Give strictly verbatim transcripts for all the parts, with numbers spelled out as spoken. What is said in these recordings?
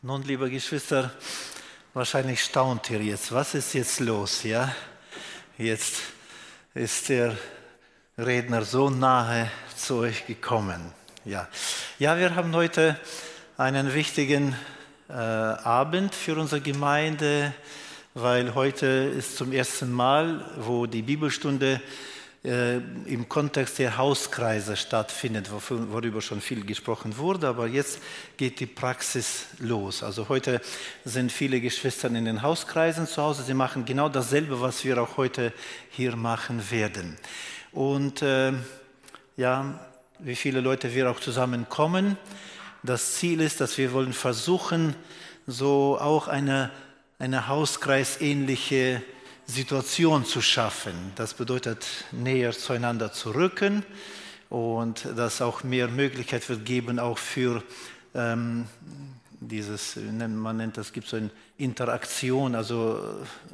Nun, liebe Geschwister, wahrscheinlich staunt ihr jetzt, was ist jetzt los, ja? Jetzt ist der Redner so nahe zu euch gekommen. Ja, ja, wir haben heute einen wichtigen äh, Abend für unsere Gemeinde, weil heute ist zum ersten Mal, wo die Bibelstunde äh, im Kontext der Hauskreise stattfindet, worüber schon viel gesprochen wurde, aber jetzt geht die Praxis los. Also heute sind viele Geschwister in den Hauskreisen zu Hause, sie machen genau dasselbe, was wir auch heute hier machen werden. Und äh, ja, wie viele Leute wir auch zusammenkommen. Das Ziel ist, dass wir wollen versuchen, so auch eine, eine hauskreisähnliche Situation zu schaffen. Das bedeutet, näher zueinander zu rücken und dass auch mehr Möglichkeit wird geben, auch für ähm, dieses, man nennt das, gibt so eine Interaktion, also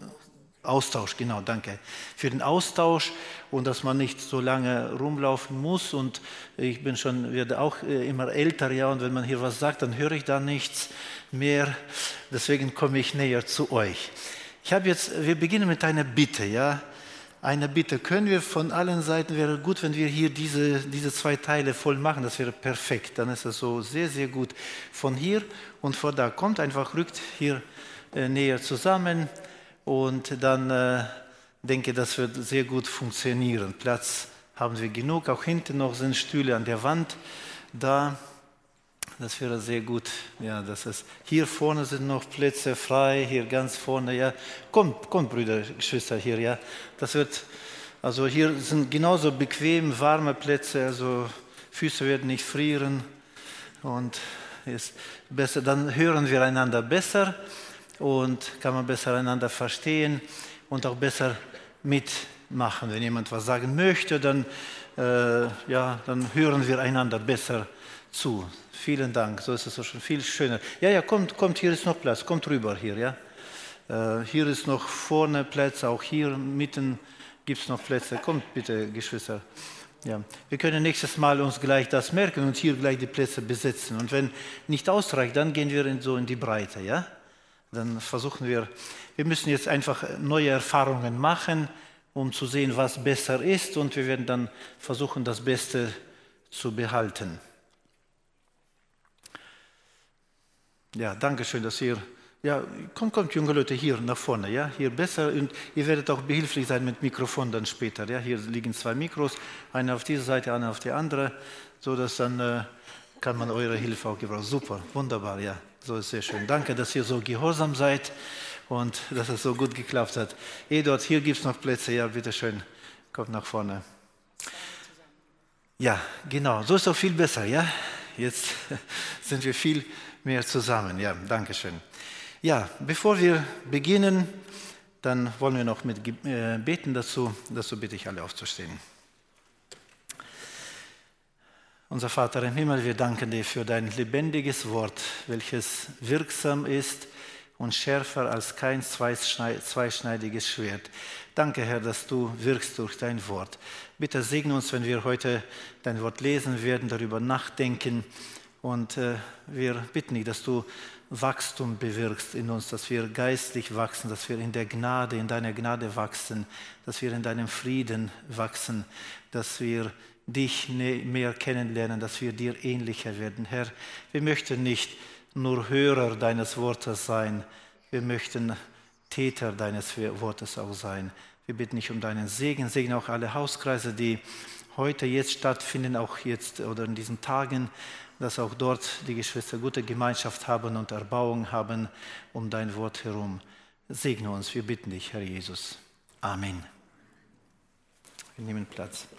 Austausch, genau, danke. Für den Austausch und dass man nicht so lange rumlaufen muss. Und ich bin schon, werde auch immer älter, ja, und wenn man hier was sagt, dann höre ich da nichts mehr. Deswegen komme ich näher zu euch. Ich habe jetzt, wir beginnen mit einer Bitte, ja. Eine Bitte können wir von allen Seiten, wäre gut, wenn wir hier diese, diese zwei Teile voll machen, das wäre perfekt. Dann ist es so sehr, sehr gut. Von hier und von da kommt einfach, rückt hier äh, näher zusammen. Und dann äh, denke ich, das wird sehr gut funktionieren. Platz haben wir genug. Auch hinten noch sind Stühle an der Wand da. Das wäre sehr gut. Ja, das ist, hier vorne sind noch Plätze frei. Hier ganz vorne. Ja, kommt, kommt, Brüder, Geschwister hier. Ja, das wird. Also hier sind genauso bequem, warme Plätze. Also Füße werden nicht frieren und ist besser. Dann hören wir einander besser. Und kann man besser einander verstehen und auch besser mitmachen. Wenn jemand was sagen möchte, dann, äh, ja, dann hören wir einander besser zu. Vielen Dank, so ist es schon viel schöner. Ja, ja, kommt, kommt, hier ist noch Platz, kommt rüber hier, ja. Äh, hier ist noch vorne Platz, auch hier mitten gibt es noch Plätze. Kommt bitte, Geschwister. Ja. Wir können nächstes Mal uns gleich das merken und hier gleich die Plätze besetzen. Und wenn nicht ausreicht, dann gehen wir in, so in die Breite, ja. Dann versuchen wir, wir müssen jetzt einfach neue Erfahrungen machen, um zu sehen, was besser ist, und wir werden dann versuchen, das Beste zu behalten. Ja, danke schön, dass ihr, ja, kommt, kommt, junge Leute, hier nach vorne, ja, hier besser, und ihr werdet auch behilflich sein mit Mikrofon dann später, ja, hier liegen zwei Mikros, eine auf diese Seite, eine auf die andere, so dass dann äh, kann man eure Hilfe auch gebrauchen. Super, wunderbar, ja. So ist sehr schön. Danke, dass ihr so gehorsam seid und dass es so gut geklappt hat. Eduard, hier gibt es noch Plätze. Ja, bitteschön. Kommt nach vorne. Ja, genau. So ist auch viel besser, ja. Jetzt sind wir viel mehr zusammen. Ja, danke schön. Ja, bevor wir beginnen, dann wollen wir noch mit äh, beten dazu. Dazu bitte ich alle aufzustehen. Unser Vater im Himmel, wir danken dir für dein lebendiges Wort, welches wirksam ist und schärfer als kein zweischneidiges Schwert. Danke, Herr, dass du wirkst durch dein Wort. Bitte segne uns, wenn wir heute dein Wort lesen werden, darüber nachdenken. Und äh, wir bitten dich, dass du Wachstum bewirkst in uns, dass wir geistlich wachsen, dass wir in der Gnade, in deiner Gnade wachsen, dass wir in deinem Frieden wachsen, dass wir dich mehr kennenlernen, dass wir dir ähnlicher werden. Herr, wir möchten nicht nur Hörer deines Wortes sein, wir möchten Täter deines Wortes auch sein. Wir bitten dich um deinen Segen, segne auch alle Hauskreise, die heute jetzt stattfinden, auch jetzt oder in diesen Tagen, dass auch dort die Geschwister gute Gemeinschaft haben und Erbauung haben um dein Wort herum. Segne uns, wir bitten dich, Herr Jesus. Amen. Wir nehmen Platz.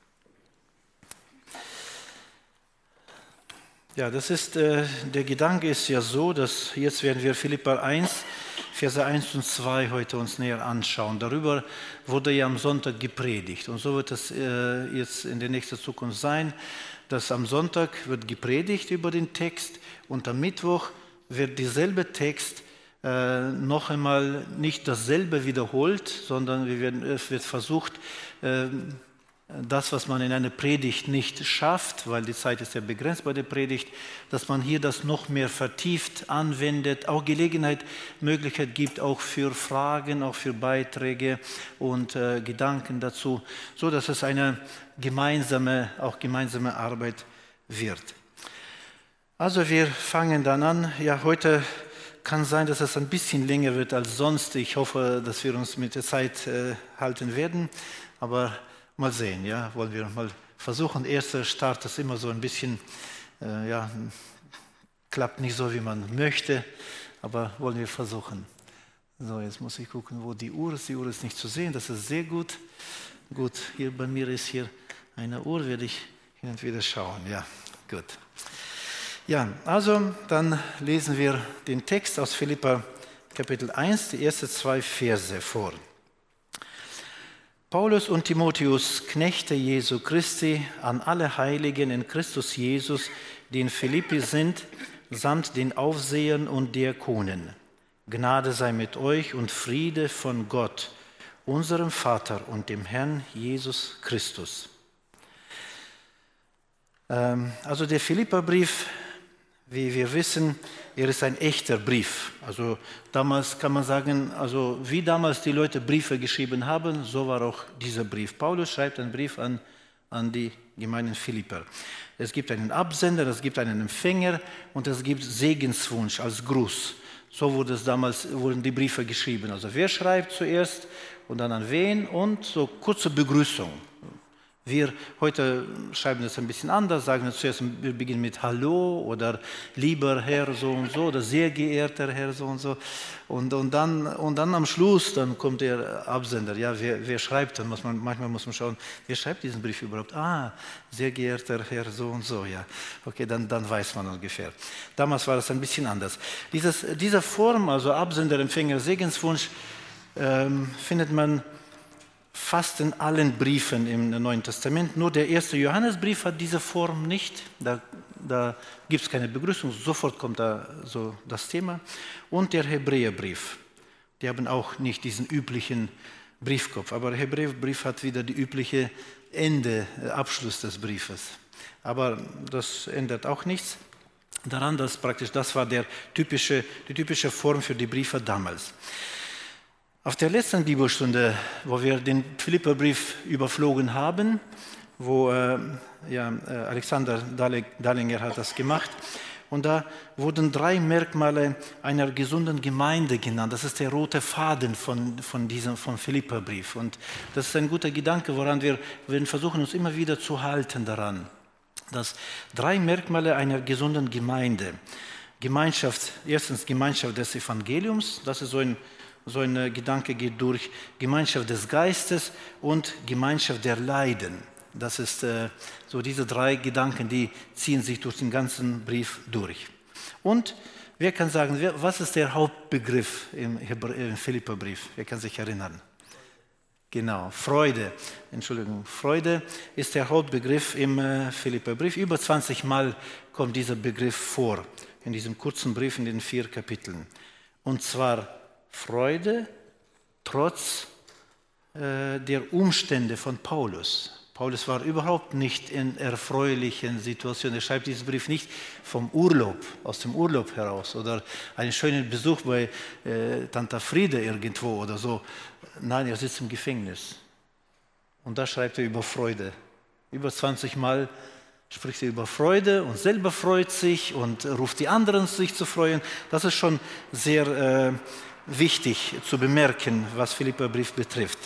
Ja, das ist, äh, der Gedanke ist ja so, dass jetzt werden wir Philipper eins, Verse eins und zwei heute uns näher anschauen. Darüber wurde ja am Sonntag gepredigt. Und so wird es äh, jetzt in der nächsten Zukunft sein, dass am Sonntag wird gepredigt über den Text und am Mittwoch wird dieselbe Text äh, noch einmal nicht dasselbe wiederholt, sondern wir werden, es wird versucht, äh, das, was man in einer Predigt nicht schafft, weil die Zeit ist ja begrenzt bei der Predigt, dass man hier das noch mehr vertieft anwendet, auch Gelegenheit, Möglichkeit gibt, auch für Fragen, auch für Beiträge und äh, Gedanken dazu, so dass es eine gemeinsame, auch gemeinsame Arbeit wird. Also wir fangen dann an. Ja, heute kann sein, dass es ein bisschen länger wird als sonst. Ich hoffe, dass wir uns mit der Zeit äh, halten werden, aber mal sehen, ja, wollen wir mal versuchen. Erster Start ist immer so ein bisschen, äh, ja, klappt nicht so, wie man möchte, aber wollen wir versuchen. So, jetzt muss ich gucken, wo die Uhr ist. Die Uhr ist nicht zu sehen, das ist sehr gut. Gut, hier bei mir ist hier eine Uhr, werde ich hin und wieder schauen. Ja, gut. Ja, also dann lesen wir den Text aus Philipper Kapitel eins, die ersten zwei Verse vor. Paulus und Timotheus, Knechte Jesu Christi, an alle Heiligen in Christus Jesus, die in Philippi sind, samt den Aufsehern und Diakonen. Gnade sei mit euch und Friede von Gott, unserem Vater und dem Herrn Jesus Christus. Ähm, also der Philipperbrief, wie wir wissen, er ist ein echter Brief. Also damals kann man sagen, also wie damals die Leute Briefe geschrieben haben, so war auch dieser Brief. Paulus schreibt einen Brief an, an die Gemeinden Philipper. Es gibt einen Absender, es gibt einen Empfänger und es gibt Segenswunsch als Gruß. So wurde es damals, wurden die Briefe geschrieben. Also wer schreibt zuerst und dann an wen und so kurze Begrüßung. Wir heute schreiben es ein bisschen anders, sagen wir zuerst, wir beginnen mit Hallo oder lieber Herr so und so oder sehr geehrter Herr so und so. Und, und, dann, und dann am Schluss, dann kommt der Absender. Ja, wer, wer schreibt dann? Muss man, manchmal muss man schauen, wer schreibt diesen Brief überhaupt? Ah, sehr geehrter Herr so und so. Ja, okay, dann, dann weiß man ungefähr. Damals war es ein bisschen anders. Dieses, diese Form, also Absender, Empfänger, Segenswunsch, ähm, findet man fast in allen Briefen im Neuen Testament. Nur der erste Johannesbrief hat diese Form nicht. Da, da gibt es keine Begrüßung, sofort kommt da so das Thema. Und der Hebräerbrief. Die haben auch nicht diesen üblichen Briefkopf. Aber der Hebräerbrief hat wieder die übliche Ende, Abschluss des Briefes. Aber das ändert auch nichts daran, dass praktisch das war der typische, die typische Form für die Briefe damals. Auf der letzten Bibelstunde, wo wir den Philipperbrief überflogen haben, wo äh, ja, Alexander Dallinger hat das gemacht, und da wurden drei Merkmale einer gesunden Gemeinde genannt. Das ist der rote Faden von, von diesem vom Philipperbrief. Und das ist ein guter Gedanke, woran wir, wir versuchen, uns immer wieder zu halten daran. Dass drei Merkmale einer gesunden Gemeinde. Gemeinschaft, erstens Gemeinschaft des Evangeliums, das ist so ein So ein Gedanke geht durch Gemeinschaft des Geistes und Gemeinschaft der Leiden. Das ist äh, so diese drei Gedanken, die ziehen sich durch den ganzen Brief durch. Und wer kann sagen, wer, was ist der Hauptbegriff im, im Philipperbrief? Wer kann sich erinnern? Genau, Freude. Entschuldigung, Freude ist der Hauptbegriff im äh, Philipperbrief. Über zwanzig Mal kommt dieser Begriff vor in diesem kurzen Brief in den vier Kapiteln. Und zwar Freude trotz äh, der Umstände von Paulus. Paulus war überhaupt nicht in erfreulichen Situationen. Er schreibt diesen Brief nicht vom Urlaub, aus dem Urlaub heraus oder einen schönen Besuch bei äh, Tante Friede irgendwo oder so. Nein, er sitzt im Gefängnis. Und da schreibt er über Freude. Über zwanzig Mal spricht er über Freude und selber freut sich und ruft die anderen, sich zu freuen. Das ist schon sehr äh, wichtig zu bemerken, was Philipperbrief betrifft.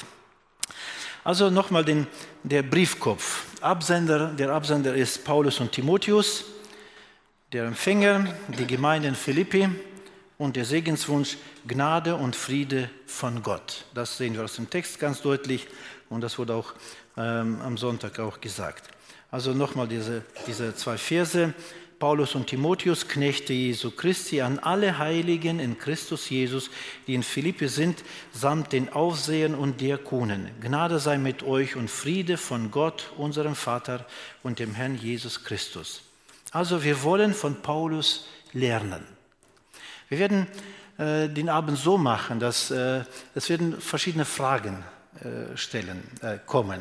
Also nochmal den, der Briefkopf. Absender, der Absender ist Paulus und Timotheus, der Empfänger, die Gemeinde in Philippi und der Segenswunsch Gnade und Friede von Gott. Das sehen wir aus dem Text ganz deutlich und das wurde auch ähm, am Sonntag auch gesagt. Also nochmal diese, diese zwei Verse. Paulus und Timotheus, Knechte Jesu Christi, an alle Heiligen in Christus Jesus, die in Philippi sind, samt den Aufsehern und Diakonen. Gnade sei mit euch und Friede von Gott, unserem Vater und dem Herrn Jesus Christus. Also wir wollen von Paulus lernen. Wir werden äh, den Abend so machen, dass äh, es werden verschiedene Fragen äh, stellen, äh, kommen.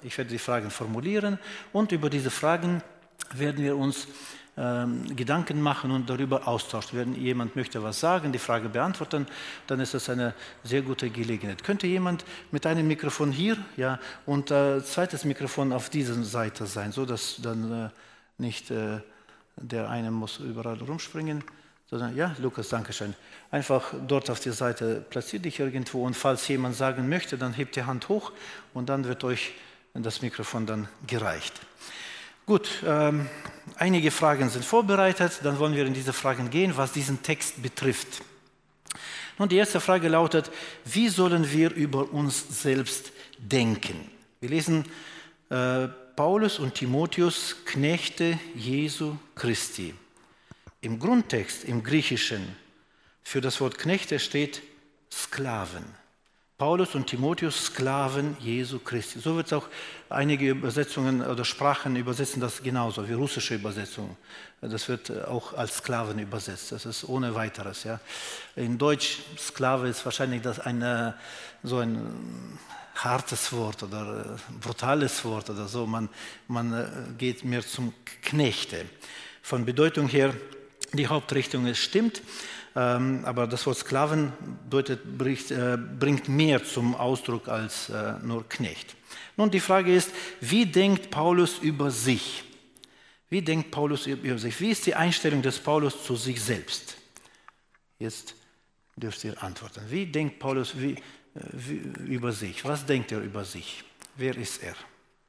Ich werde die Fragen formulieren und über diese Fragen werden wir uns ähm, Gedanken machen und darüber austauschen. Wenn jemand möchte was sagen, die Frage beantworten, dann ist das eine sehr gute Gelegenheit. Könnte jemand mit einem Mikrofon hier, ja, und äh, zweites Mikrofon auf dieser Seite sein, so dass dann äh, nicht äh, der eine muss überall rumspringen, sondern ja, Lukas, danke schön. Einfach dort auf der Seite platziert dich irgendwo und falls jemand sagen möchte, dann hebt die Hand hoch und dann wird euch das Mikrofon dann gereicht. Gut, ähm, einige Fragen sind vorbereitet, dann wollen wir in diese Fragen gehen, was diesen Text betrifft. Nun, die erste Frage lautet, wie sollen wir über uns selbst denken? Wir lesen äh, Paulus und Timotheus, Knechte Jesu Christi. Im Grundtext, im Griechischen, für das Wort Knechte steht Sklaven. Paulus und Timotheus, Sklaven Jesu Christi. So wird es auch einige Übersetzungen oder Sprachen übersetzen das genauso, wie russische Übersetzungen. Das wird auch als Sklaven übersetzt. Das ist ohne weiteres. Ja. In Deutsch, Sklave ist wahrscheinlich das eine, so ein hartes Wort oder brutales Wort oder so. Man, man geht mehr zum Knechte. Von Bedeutung her, die Hauptrichtung ist stimmt, ähm, aber das Wort Sklaven bedeutet, bringt, äh, bringt mehr zum Ausdruck als äh, nur Knecht. Nun, die Frage ist, wie denkt Paulus über sich? Wie denkt Paulus über sich? Wie ist die Einstellung des Paulus zu sich selbst? Jetzt dürft ihr antworten. Wie denkt Paulus wie, wie, über sich? Was denkt er über sich? Wer ist er?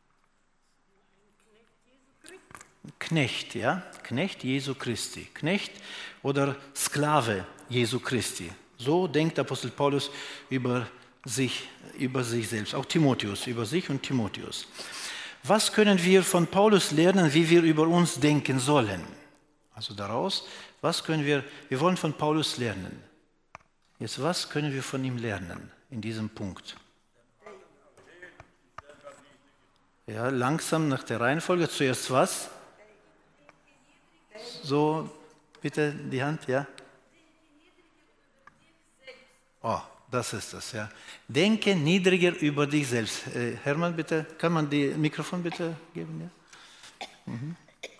Knecht, ja? Knecht Jesu Christi. Knecht oder Sklave Jesu Christi. So denkt Apostel Paulus über sich, über sich selbst. Auch Timotheus, über sich und Timotheus. Was können wir von Paulus lernen, wie wir über uns denken sollen? Also daraus, was können wir, wir wollen von Paulus lernen. Jetzt, was können wir von ihm lernen in diesem Punkt? Ja, langsam nach der Reihenfolge. Zuerst was? So, bitte die Hand, ja? Oh, das ist das, ja. Denke niedriger über dich selbst. Äh, Hermann, bitte, kann man die Mikrofon bitte geben? Ja? Mhm.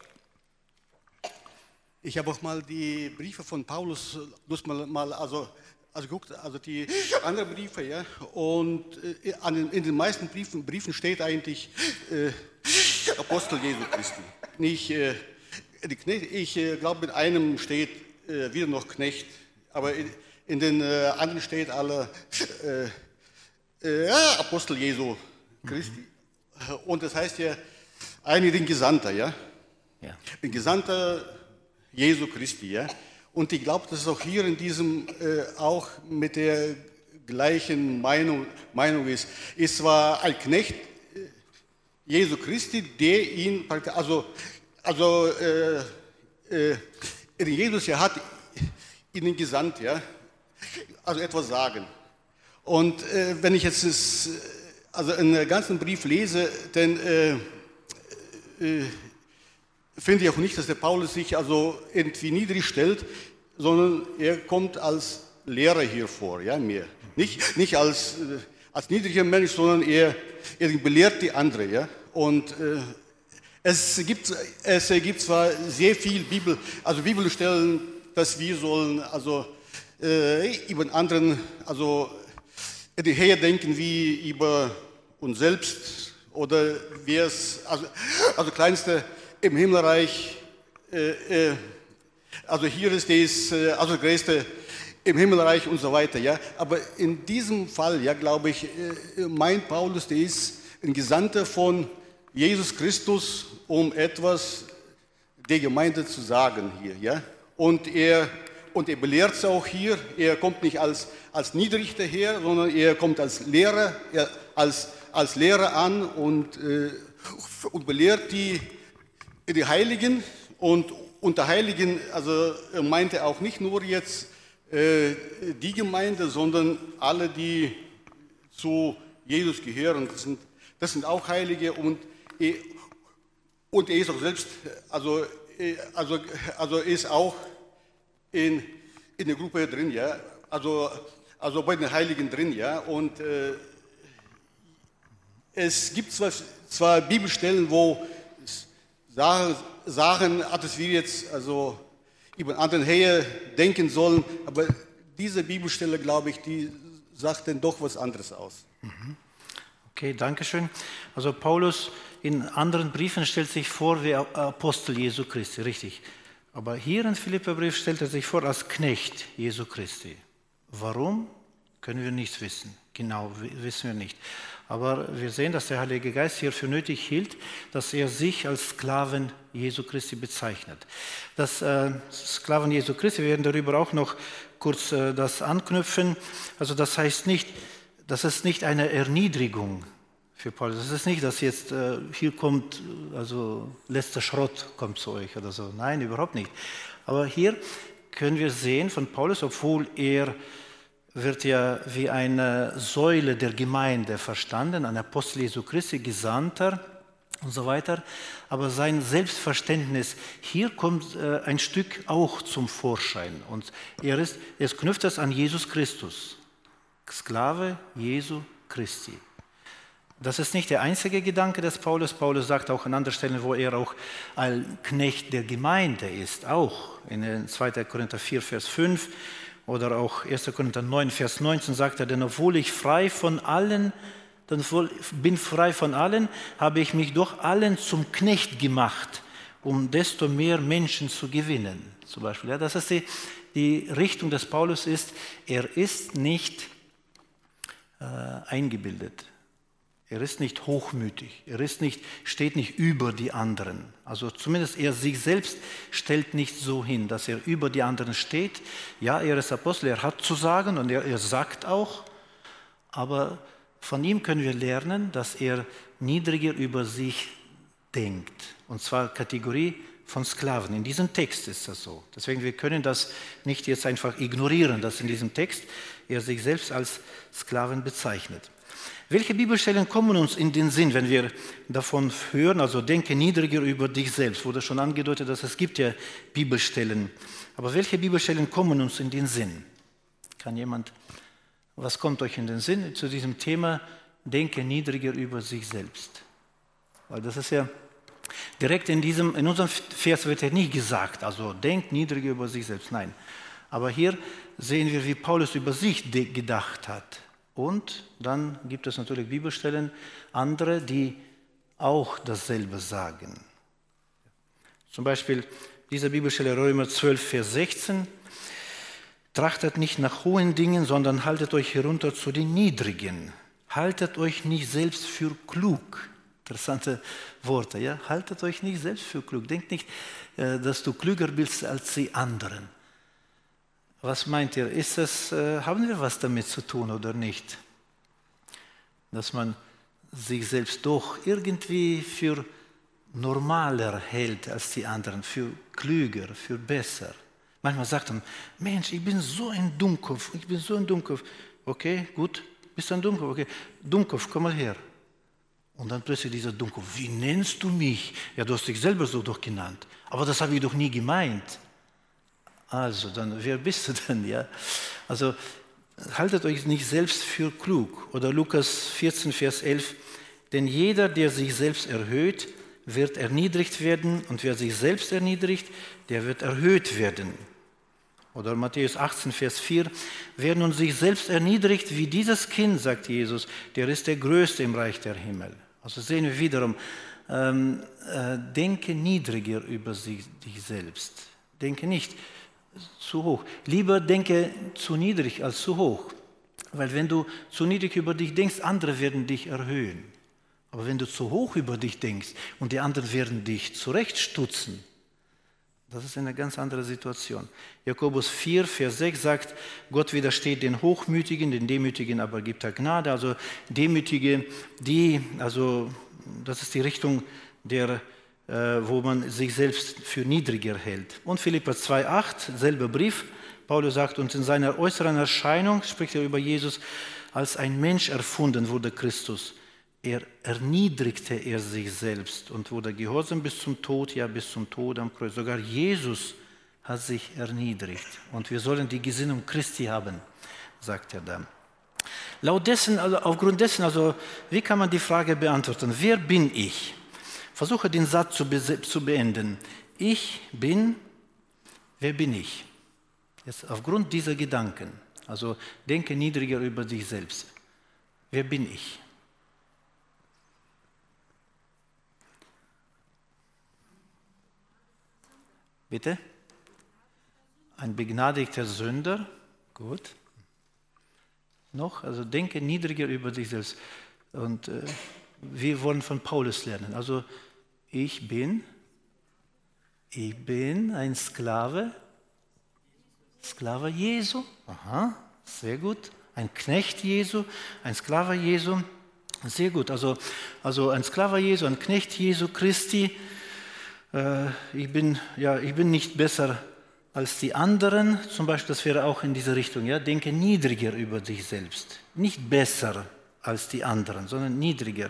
Ich habe auch mal die Briefe von Paulus, muss mal, mal also, also guckt, also die anderen Briefe, ja, und äh, an, in den meisten Briefen, Briefen steht eigentlich äh, Apostel Jesu Christi, nicht äh, die Knecht. Ich äh, glaube, mit einem steht äh, wieder noch Knecht, aber in, in den äh, anderen steht alle äh, äh, Apostel Jesu Christi. Mhm. Und das heißt ja, einer den Gesandter, ja, ja. Ein Gesandter Jesu Christi, ja. Und ich glaube, dass es auch hier in diesem äh, auch mit der gleichen Meinung, Meinung ist. Ist zwar ein Knecht äh, Jesu Christi, der ihn, also, also äh, äh, Jesus ja hat ihn gesandt, ja, also etwas sagen. Und äh, wenn ich jetzt das, also einen ganzen Brief lese, dann äh, äh, finde ich auch nicht, dass der Paulus sich also irgendwie niedrig stellt, sondern er kommt als Lehrer hier vor, ja, mehr. Nicht, nicht als, äh, als niedriger Mensch, sondern er, er belehrt die andere, ja. Und äh, es gibt, es gibt zwar sehr viel Bibel, also Bibelstellen, dass wir sollen, also äh, über anderen, also herdenken wie über uns selbst oder wer es, also, also kleinste im Himmelreich, äh, äh, also hier ist das, äh, also größte im Himmelreich und so weiter, ja. Aber in diesem Fall, ja, glaube ich, äh, meint Paulus, der ist ein Gesandter von Jesus Christus, um etwas der Gemeinde zu sagen hier, ja. Und er, und er belehrt es auch hier. Er kommt nicht als, als niedrig daher, sondern er kommt als Lehrer, er, als, als Lehrer an und, äh, und belehrt die Die Heiligen, und unter Heiligen, also meint er auch nicht nur jetzt äh, die Gemeinde, sondern alle, die zu Jesus gehören. Das sind, das sind auch Heilige, und er, und er ist auch selbst, also, also, also ist auch in, in der Gruppe drin, ja, also, also bei den Heiligen drin, ja, und äh, Es gibt zwar, zwar Bibelstellen, wo sagen, dass wir jetzt also über anderen her denken sollen, aber diese Bibelstelle, glaube ich, die sagt dann doch was anderes aus. Okay, danke schön. Also Paulus in anderen Briefen stellt sich vor wie Apostel Jesu Christi, richtig. Aber hier im Philipperbrief stellt er sich vor als Knecht Jesu Christi. Warum, können wir nicht wissen. Genau, wissen wir nicht. Aber wir sehen, dass der Heilige Geist hier für nötig hielt, dass er sich als Sklaven Jesu Christi bezeichnet. Das äh, Sklaven Jesu Christi, wir werden darüber auch noch kurz äh, das anknüpfen. Also das heißt nicht, das ist nicht eine Erniedrigung für Paulus. Das ist nicht, dass jetzt äh, hier kommt, also letzter Schrott kommt zu euch oder so. Nein, überhaupt nicht. Aber hier können wir sehen von Paulus, obwohl er wird ja wie eine Säule der Gemeinde verstanden, ein Apostel Jesu Christi, Gesandter und so weiter. Aber sein Selbstverständnis, hier kommt äh, ein Stück auch zum Vorschein. Und er, ist, er knüpft das an Jesus Christus. Sklave Jesu Christi. Das ist nicht der einzige Gedanke des Paulus. Paulus sagt auch an anderen Stellen, wo er auch ein Knecht der Gemeinde ist, auch in zweiter Korinther vier, Vers fünf oder auch erster Korinther neun, Vers neunzehn sagt er, denn obwohl ich frei von allen, denn obwohl bin frei von allen, habe ich mich doch allen zum Knecht gemacht, um desto mehr Menschen zu gewinnen. Zum Beispiel, ja, das ist die, die Richtung des Paulus ist, er ist nicht äh, eingebildet. Er ist nicht hochmütig, er ist nicht, steht nicht über die anderen. Also zumindest er sich selbst stellt nicht so hin, dass er über die anderen steht. Ja, er ist Apostel, er hat zu sagen und er, er sagt auch, aber von ihm können wir lernen, dass er niedriger über sich denkt. Und zwar Kategorie von Sklaven. In diesem Text ist das so. Deswegen, wir können das nicht jetzt einfach ignorieren, dass in diesem Text er sich selbst als Sklaven bezeichnet. Welche Bibelstellen kommen uns in den Sinn, wenn wir davon hören, also denke niedriger über dich selbst? Wurde schon angedeutet, dass es gibt ja Bibelstellen. Aber welche Bibelstellen kommen uns in den Sinn? Kann jemand, was kommt euch in den Sinn zu diesem Thema, denke niedriger über sich selbst? Weil das ist ja direkt in diesem, in unserem Vers wird ja nicht gesagt, also denkt niedriger über sich selbst, nein. Aber hier sehen wir, wie Paulus über sich gedacht hat. Und dann gibt es natürlich Bibelstellen, andere, die auch dasselbe sagen. Zum Beispiel diese Bibelstelle Römer zwölf, Vers sechzehn. Trachtet nicht nach hohen Dingen, sondern haltet euch herunter zu den Niedrigen. Haltet euch nicht selbst für klug. Interessante Worte, ja? Haltet euch nicht selbst für klug. Denkt nicht, dass du klüger bist als die anderen. Was meint ihr? Ist das, äh, haben wir was damit zu tun oder nicht? Dass man sich selbst doch irgendwie für normaler hält als die anderen, für klüger, für besser. Manchmal sagt man, Mensch, ich bin so ein Dummkopf, ich bin so ein Dummkopf. Okay, gut, bist du ein Dummkopf? Okay, Dummkopf, komm mal her. Und dann plötzlich dieser Dummkopf, wie nennst du mich? Ja, du hast dich selber so doch genannt. Aber das habe ich doch nie gemeint. Also, dann, wer bist du denn? Ja? Also, haltet euch nicht selbst für klug. Oder Lukas vierzehn, Vers elf. Denn jeder, der sich selbst erhöht, wird erniedrigt werden. Und wer sich selbst erniedrigt, der wird erhöht werden. Oder Matthäus achtzehn, Vers vier. Wer nun sich selbst erniedrigt wie dieses Kind, sagt Jesus, der ist der Größte im Reich der Himmel. Also sehen wir wiederum, ähm, äh, denke niedriger über sich, dich selbst. Denke nicht zu hoch. Lieber denke zu niedrig als zu hoch. Weil wenn du zu niedrig über dich denkst, andere werden dich erhöhen. Aber wenn du zu hoch über dich denkst und die anderen werden dich zurechtstutzen, das ist eine ganz andere Situation. Jakobus vier, Vers sechs sagt, Gott widersteht den Hochmütigen, den Demütigen aber gibt er Gnade. Also Demütige, die, also das ist die Richtung der wo man sich selbst für niedriger hält. Und Philipper zwei, acht, selber Brief, Paulus sagt, und in seiner äußeren Erscheinung spricht er über Jesus, als ein Mensch erfunden wurde Christus. Er erniedrigte er sich selbst und wurde gehorsam bis zum Tod, ja bis zum Tod am Kreuz. Sogar Jesus hat sich erniedrigt. Und wir sollen die Gesinnung Christi haben, sagt er dann. laut dessen, also aufgrund dessen, also wie kann man die Frage beantworten? Wer bin ich? Versuche den Satz zu, be zu beenden. Ich bin, wer bin ich? Jetzt aufgrund dieser Gedanken, also denke niedriger über dich selbst. Wer bin ich? Bitte? Ein begnadigter Sünder. Gut. Noch? Also denke niedriger über dich selbst. Und äh, wir wollen von Paulus lernen. Also ich bin, ich bin ein Sklave, Sklave Jesu. Aha, sehr gut. Ein Knecht Jesu, ein Sklave Jesu. Sehr gut. Also, also ein Sklave Jesu, ein Knecht Jesu Christi. Äh, ich bin, ja, ich bin nicht besser als die anderen, zum Beispiel, das wäre auch in diese Richtung, ja, denke niedriger über dich selbst. Nicht besser als die anderen, sondern niedriger.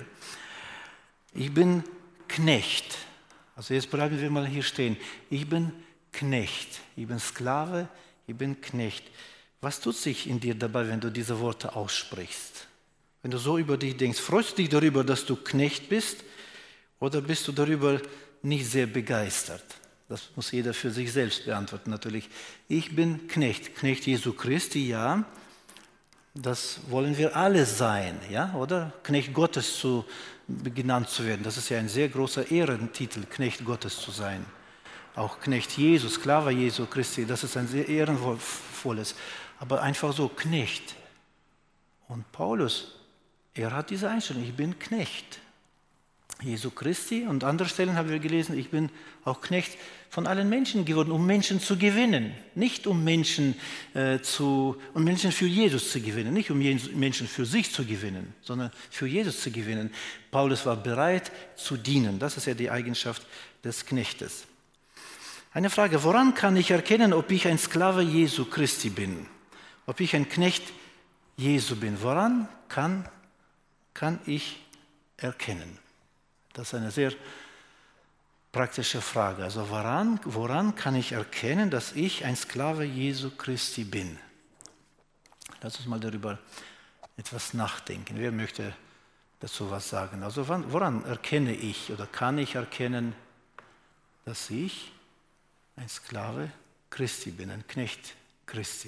Ich bin Knecht. Also jetzt bleiben wir mal hier stehen. Ich bin Knecht. Ich bin Sklave, ich bin Knecht. Was tut sich in dir dabei, wenn du diese Worte aussprichst? Wenn du so über dich denkst, freust du dich darüber, dass du Knecht bist, oder bist du darüber nicht sehr begeistert? Das muss jeder für sich selbst beantworten natürlich. Ich bin Knecht, Knecht Jesu Christi, ja. Das wollen wir alle sein, ja, oder? Knecht Gottes zu, genannt zu werden. Das ist ja ein sehr großer Ehrentitel, Knecht Gottes zu sein. Auch Knecht Jesu, Sklave Jesu Christi, das ist ein sehr ehrenvolles. Aber einfach so, Knecht. Und Paulus, er hat diese Einstellung, ich bin Knecht Jesu Christi. Und an anderen Stellen haben wir gelesen, ich bin auch Knecht von allen Menschen geworden, um Menschen zu gewinnen. Nicht um Menschen, äh, zu, um Menschen für Jesus zu gewinnen, nicht um Menschen für sich zu gewinnen, sondern für Jesus zu gewinnen. Paulus war bereit zu dienen. Das ist ja die Eigenschaft des Knechtes. Eine Frage, woran kann ich erkennen, ob ich ein Sklave Jesu Christi bin? Ob ich ein Knecht Jesu bin? Woran kann, kann ich erkennen? Das ist eine sehr praktische Frage. Also woran, woran kann ich erkennen, dass ich ein Sklave Jesu Christi bin? Lass uns mal darüber etwas nachdenken. Wer möchte dazu was sagen? Also woran erkenne ich oder kann ich erkennen, dass ich ein Sklave Christi bin, ein Knecht Christi?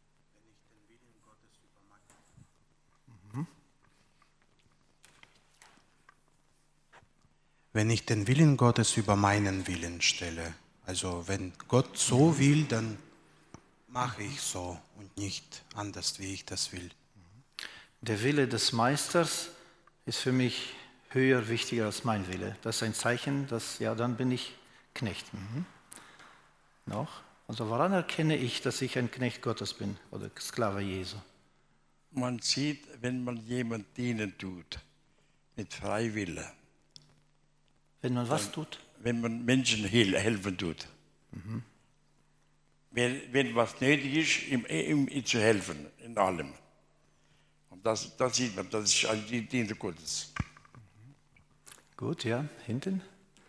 Wenn ich den Willen Gottes über meinen Willen stelle. Also wenn Gott so will, dann mache ich so und nicht anders, wie ich das will. Der Wille des Meisters ist für mich höher, wichtiger als mein Wille. Das ist ein Zeichen, dass, ja, dann bin ich Knecht. Mhm. Noch? Also woran erkenne ich, dass ich ein Knecht Gottes bin oder Sklave Jesu? Man sieht, wenn man jemand dienen tut, mit Freiwille. Wenn man was tut? Wenn man Menschen helfen tut. Mhm. Wenn, wenn was nötig ist, ihm, ihm, ihm zu helfen, in allem. Und das, das sieht man, das ist ein Diener Gottes. Mhm. Gut, ja, hinten.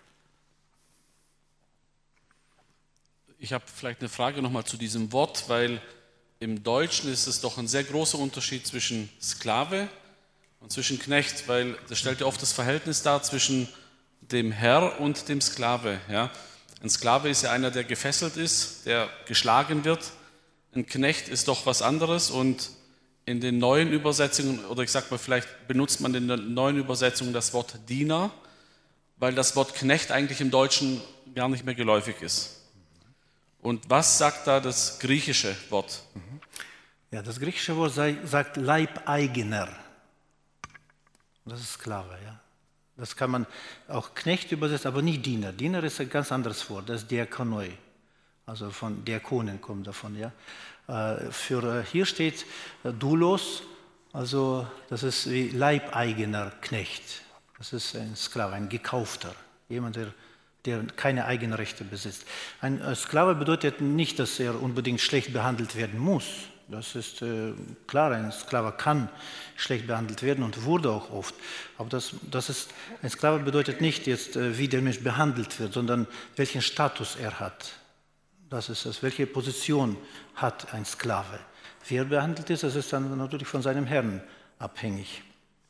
Ich habe vielleicht eine Frage nochmal zu diesem Wort, weil im Deutschen ist es doch ein sehr großer Unterschied zwischen Sklave und zwischen Knecht, weil das stellt ja oft das Verhältnis dar zwischen dem Herr und dem Sklave. Ja? Ein Sklave ist ja einer, der gefesselt ist, der geschlagen wird. Ein Knecht ist doch was anderes und in den neuen Übersetzungen, oder ich sag mal, vielleicht benutzt man in den neuen Übersetzungen das Wort Diener, weil das Wort Knecht eigentlich im Deutschen gar nicht mehr geläufig ist. Und was sagt da das griechische Wort? Ja, das griechische Wort sei, sagt Leibeigener. Das ist Sklave, ja. Das kann man auch Knecht übersetzen, aber nicht Diener. Diener ist ein ganz anderes Wort, das ist Diakonoi. Also von Diakonen kommt davon, ja. Für, hier steht Doulos, also das ist wie Leibeigener Knecht. Das ist ein Sklave, ein Gekaufter, jemand, der, der keine eigenen Rechte besitzt. Ein Sklave bedeutet nicht, dass er unbedingt schlecht behandelt werden muss. Das ist äh, klar, ein Sklave kann schlecht behandelt werden und wurde auch oft. Aber das, das ist, ein Sklave bedeutet nicht jetzt, äh, wie der Mensch behandelt wird, sondern welchen Status er hat. Das ist es. Welche Position hat ein Sklave? Wie er behandelt ist, das ist dann natürlich von seinem Herrn abhängig.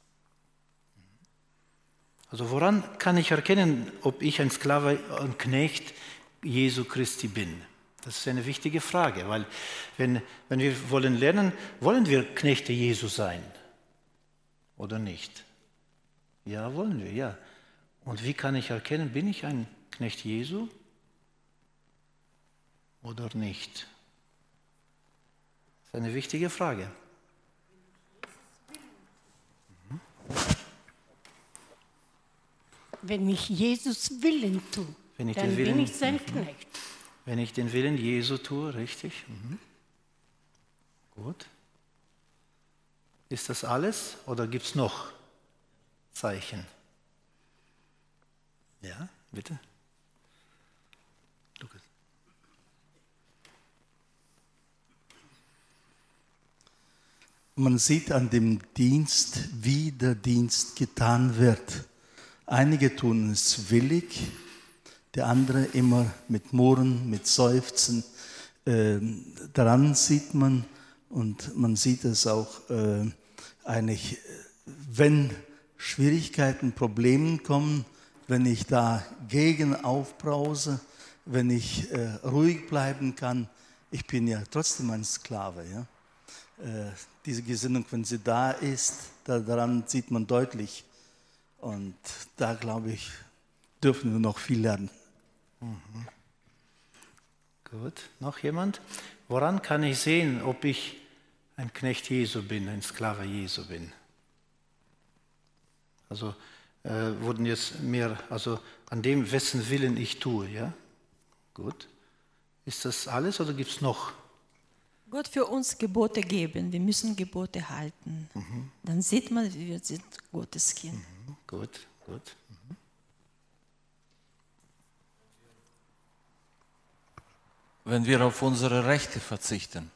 Also woran kann ich erkennen, ob ich ein Sklave, ein Knecht Jesu Christi bin? Das ist eine wichtige Frage, weil wenn, wenn wir wollen lernen, wollen wir Knechte Jesu sein oder nicht? Ja, wollen wir, ja. Und wie kann ich erkennen, bin ich ein Knecht Jesu oder nicht? Das ist eine wichtige Frage. Wenn ich Jesus Willen tue, Wenn ich dann den Willen, bin ich sein Knecht. Wenn ich den Willen Jesu tue, richtig? Mhm. Gut. Ist das alles oder gibt es noch Zeichen? Ja, bitte. Lukas. Man sieht an dem Dienst, wie der Dienst getan wird. Einige tun es willig, der andere immer mit Murren, mit Seufzen. Äh, daran sieht man, und man sieht es auch äh, eigentlich, wenn Schwierigkeiten, Probleme kommen, wenn ich dagegen aufbrause, wenn ich äh, ruhig bleiben kann. Ich bin ja trotzdem ein Sklave. Ja? Äh, diese Gesinnung, wenn sie da ist, da, daran sieht man deutlich. Und da, glaube ich, dürfen wir noch viel lernen. Mhm. Gut, noch jemand? Woran kann ich sehen, ob ich ein Knecht Jesu bin, ein Sklave Jesu bin? Also äh, wurden jetzt mehr, also an dem, wessen Willen ich tue, ja? Gut. Ist das alles oder gibt es noch? Gott für uns Gebote geben, wir müssen Gebote halten. Mhm. Dann sieht man, wir sind Gottes Kind. Mhm. Gut, gut. Mhm. Wenn wir auf unsere Rechte verzichten.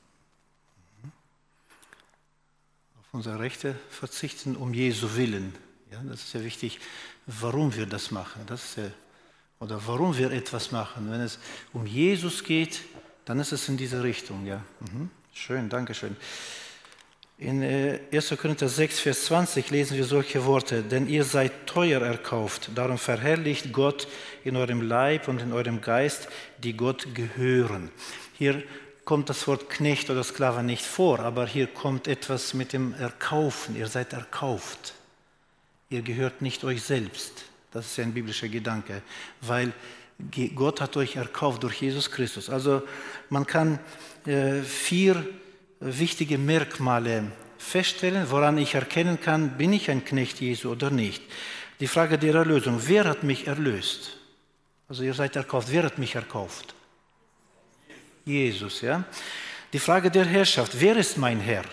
Auf unsere Rechte verzichten um Jesu Willen. Ja, das ist ja wichtig, warum wir das machen. Das ist ja, oder warum wir etwas machen. Wenn es um Jesus geht, dann ist es in diese Richtung. Ja. Mhm. Schön, danke schön. In äh, erster Korinther sechs, Vers zwanzig lesen wir solche Worte. Denn ihr seid teuer erkauft, darum verherrlicht Gott in eurem Leib und in eurem Geist, die Gott gehören. Hier kommt das Wort Knecht oder Sklave nicht vor, aber hier kommt etwas mit dem Erkaufen. Ihr seid erkauft. Ihr gehört nicht euch selbst. Das ist ja ein biblischer Gedanke, weil Gott hat euch erkauft durch Jesus Christus. Also man kann äh, vier wichtige Merkmale feststellen, woran ich erkennen kann, bin ich ein Knecht Jesu oder nicht. Die Frage der Erlösung, wer hat mich erlöst? Also ihr seid erkauft, wer hat mich erkauft? Jesus, ja. Die Frage der Herrschaft, wer ist mein Herr?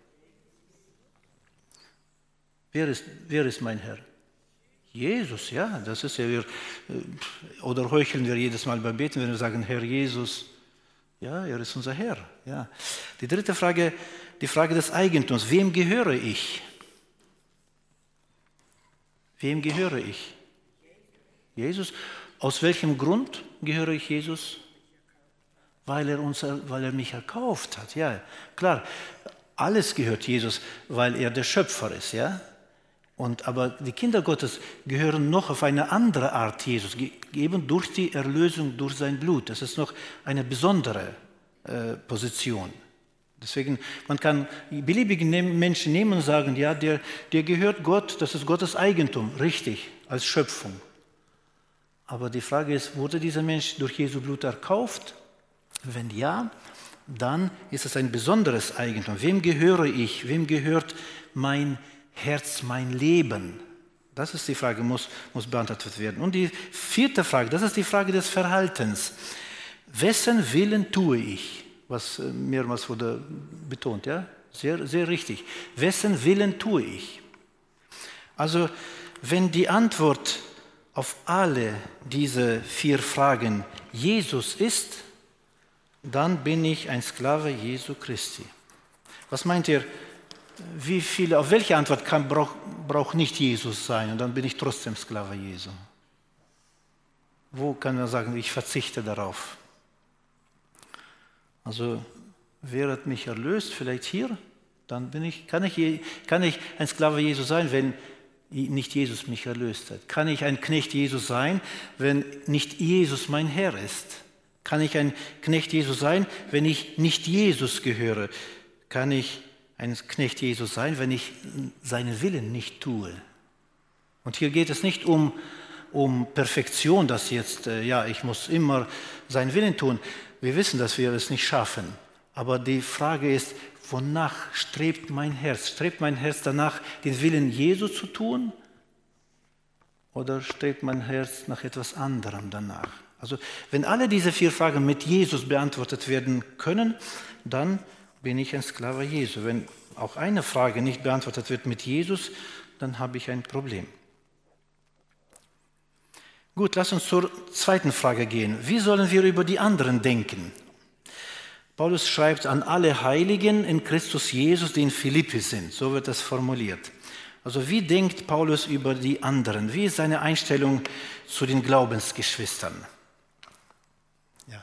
Wer ist, wer ist mein Herr? Jesus, ja, das ist ja, wir, oder heucheln wir jedes Mal beim Beten, wenn wir sagen, Herr Jesus, ja, er ist unser Herr. Ja. Die dritte Frage, die Frage des Eigentums, wem gehöre ich? Wem gehöre ich? Jesus. Aus welchem Grund gehöre ich Jesus? Weil er, uns, weil er mich erkauft hat, ja, klar, alles gehört Jesus, weil er der Schöpfer ist, ja. Und, aber die Kinder Gottes gehören noch auf eine andere Art Jesus, gegeben durch die Erlösung, durch sein Blut. Das ist noch eine besondere äh, Position. Deswegen, man kann beliebige Menschen nehmen und sagen, ja, der, der gehört Gott, das ist Gottes Eigentum, richtig, als Schöpfung. Aber die Frage ist, wurde dieser Mensch durch Jesu Blut erkauft? Wenn ja, dann ist es ein besonderes Eigentum. Wem gehöre ich? Wem gehört mein Herz, mein Leben? Das ist die Frage, muss, muss beantwortet werden. Und die vierte Frage, das ist die Frage des Verhaltens. Wessen Willen tue ich? Was mehrmals wurde betont, ja? Sehr, sehr richtig. Wessen Willen tue ich? Also, wenn die Antwort auf alle diese vier Fragen Jesus ist, dann bin ich ein Sklave Jesu Christi. Was meint ihr? Wie viele, auf welche Antwort kann, braucht brauch nicht Jesus sein und dann bin ich trotzdem Sklave Jesu? Wo kann man sagen, ich verzichte darauf? Also, wer hat mich erlöst? Vielleicht hier? Dann bin ich, kann, ich, kann ich ein Sklave Jesu sein, wenn nicht Jesus mich erlöst hat? Kann ich ein Knecht Jesus sein, wenn nicht Jesus mein Herr ist? Kann ich ein Knecht Jesus sein, wenn ich nicht Jesus gehöre? Kann ich ein Knecht Jesus sein, wenn ich seinen Willen nicht tue? Und hier geht es nicht um, um Perfektion, dass jetzt, äh, ja, ich muss immer seinen Willen tun. Wir wissen, dass wir es nicht schaffen. Aber die Frage ist, wonach strebt mein Herz? Strebt mein Herz danach, den Willen Jesu zu tun? Oder strebt mein Herz nach etwas anderem danach? Also, wenn alle diese vier Fragen mit Jesus beantwortet werden können, dann bin ich ein Sklave Jesu. Wenn auch eine Frage nicht beantwortet wird mit Jesus, dann habe ich ein Problem. Gut, lass uns zur zweiten Frage gehen. Wie sollen wir über die anderen denken? Paulus schreibt an alle Heiligen in Christus Jesus, die in Philippi sind. So wird das formuliert. Also wie denkt Paulus über die anderen? Wie ist seine Einstellung zu den Glaubensgeschwistern? Ja.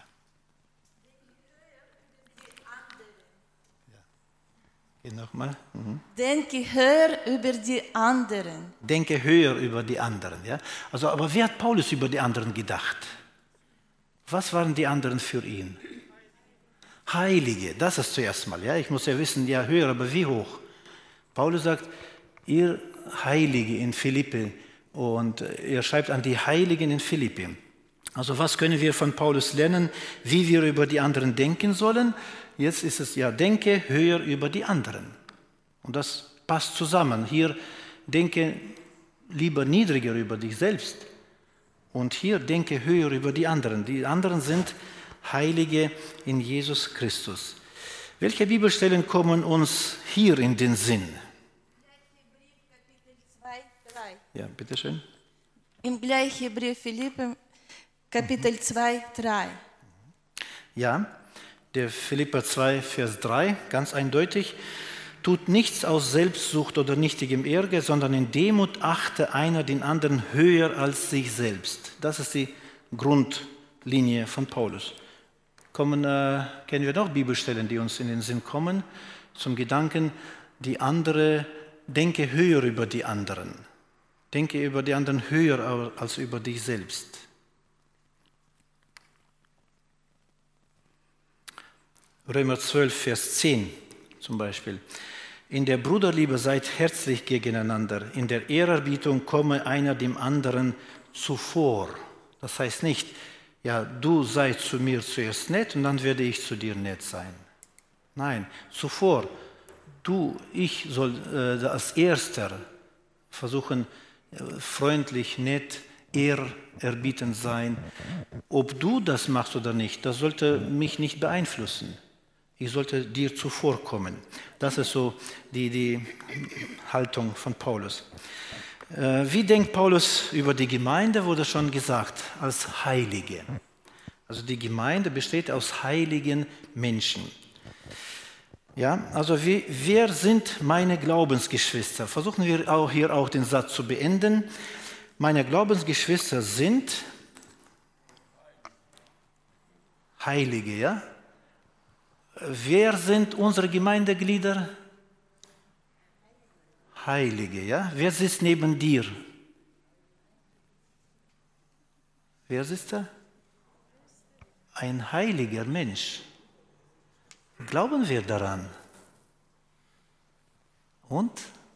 Geht nochmal. Mhm. Denke höher über die anderen. Denke höher über die anderen. Ja? Also, aber wie hat Paulus über die anderen gedacht? Was waren die anderen für ihn? Heilige, das ist zuerst mal. Ja? Ich muss ja wissen, ja höher, aber wie hoch? Paulus sagt, ihr Heilige in Philippi, und er schreibt an die Heiligen in Philippi. Also was können wir von Paulus lernen, wie wir über die anderen denken sollen? Jetzt ist es ja, denke höher über die anderen. Und das passt zusammen. Hier denke lieber niedriger über dich selbst. Und hier denke höher über die anderen. Die anderen sind Heilige in Jesus Christus. Welche Bibelstellen kommen uns hier in den Sinn? Ja, bitteschön. Im gleichen Brief Philipper, Kapitel zwei, drei. Ja, der Philipper zwei, Vers drei, ganz eindeutig. Tut nichts aus Selbstsucht oder nichtigem Ärger, sondern in Demut achte einer den anderen höher als sich selbst. Das ist die Grundlinie von Paulus. Kommen, äh, kennen wir noch Bibelstellen, die uns in den Sinn kommen, zum Gedanken, die andere, denke höher über die anderen. Denke über die anderen höher als über dich selbst. Römer zwölf, Vers zehn zum Beispiel. In der Bruderliebe seid herzlich gegeneinander. In der Ehrerbietung komme einer dem anderen zuvor. Das heißt nicht, ja, du sei zu mir zuerst nett und dann werde ich zu dir nett sein. Nein, zuvor, du, ich soll äh, als Erster versuchen, äh, freundlich, nett, ehrerbietend sein. Ob du das machst oder nicht, das sollte mich nicht beeinflussen. Ich sollte dir zuvorkommen. Das ist so die, die Haltung von Paulus. Wie denkt Paulus über die Gemeinde, wurde schon gesagt, als Heilige. Also die Gemeinde besteht aus heiligen Menschen. Ja, also wie, wer sind meine Glaubensgeschwister? Versuchen wir auch hier auch den Satz zu beenden. Meine Glaubensgeschwister sind Heilige, ja? Wer sind unsere Gemeindeglieder? Heilige, ja? Wer sitzt neben dir? Wer sitzt da? Ein heiliger Mensch. Glauben wir daran? Und?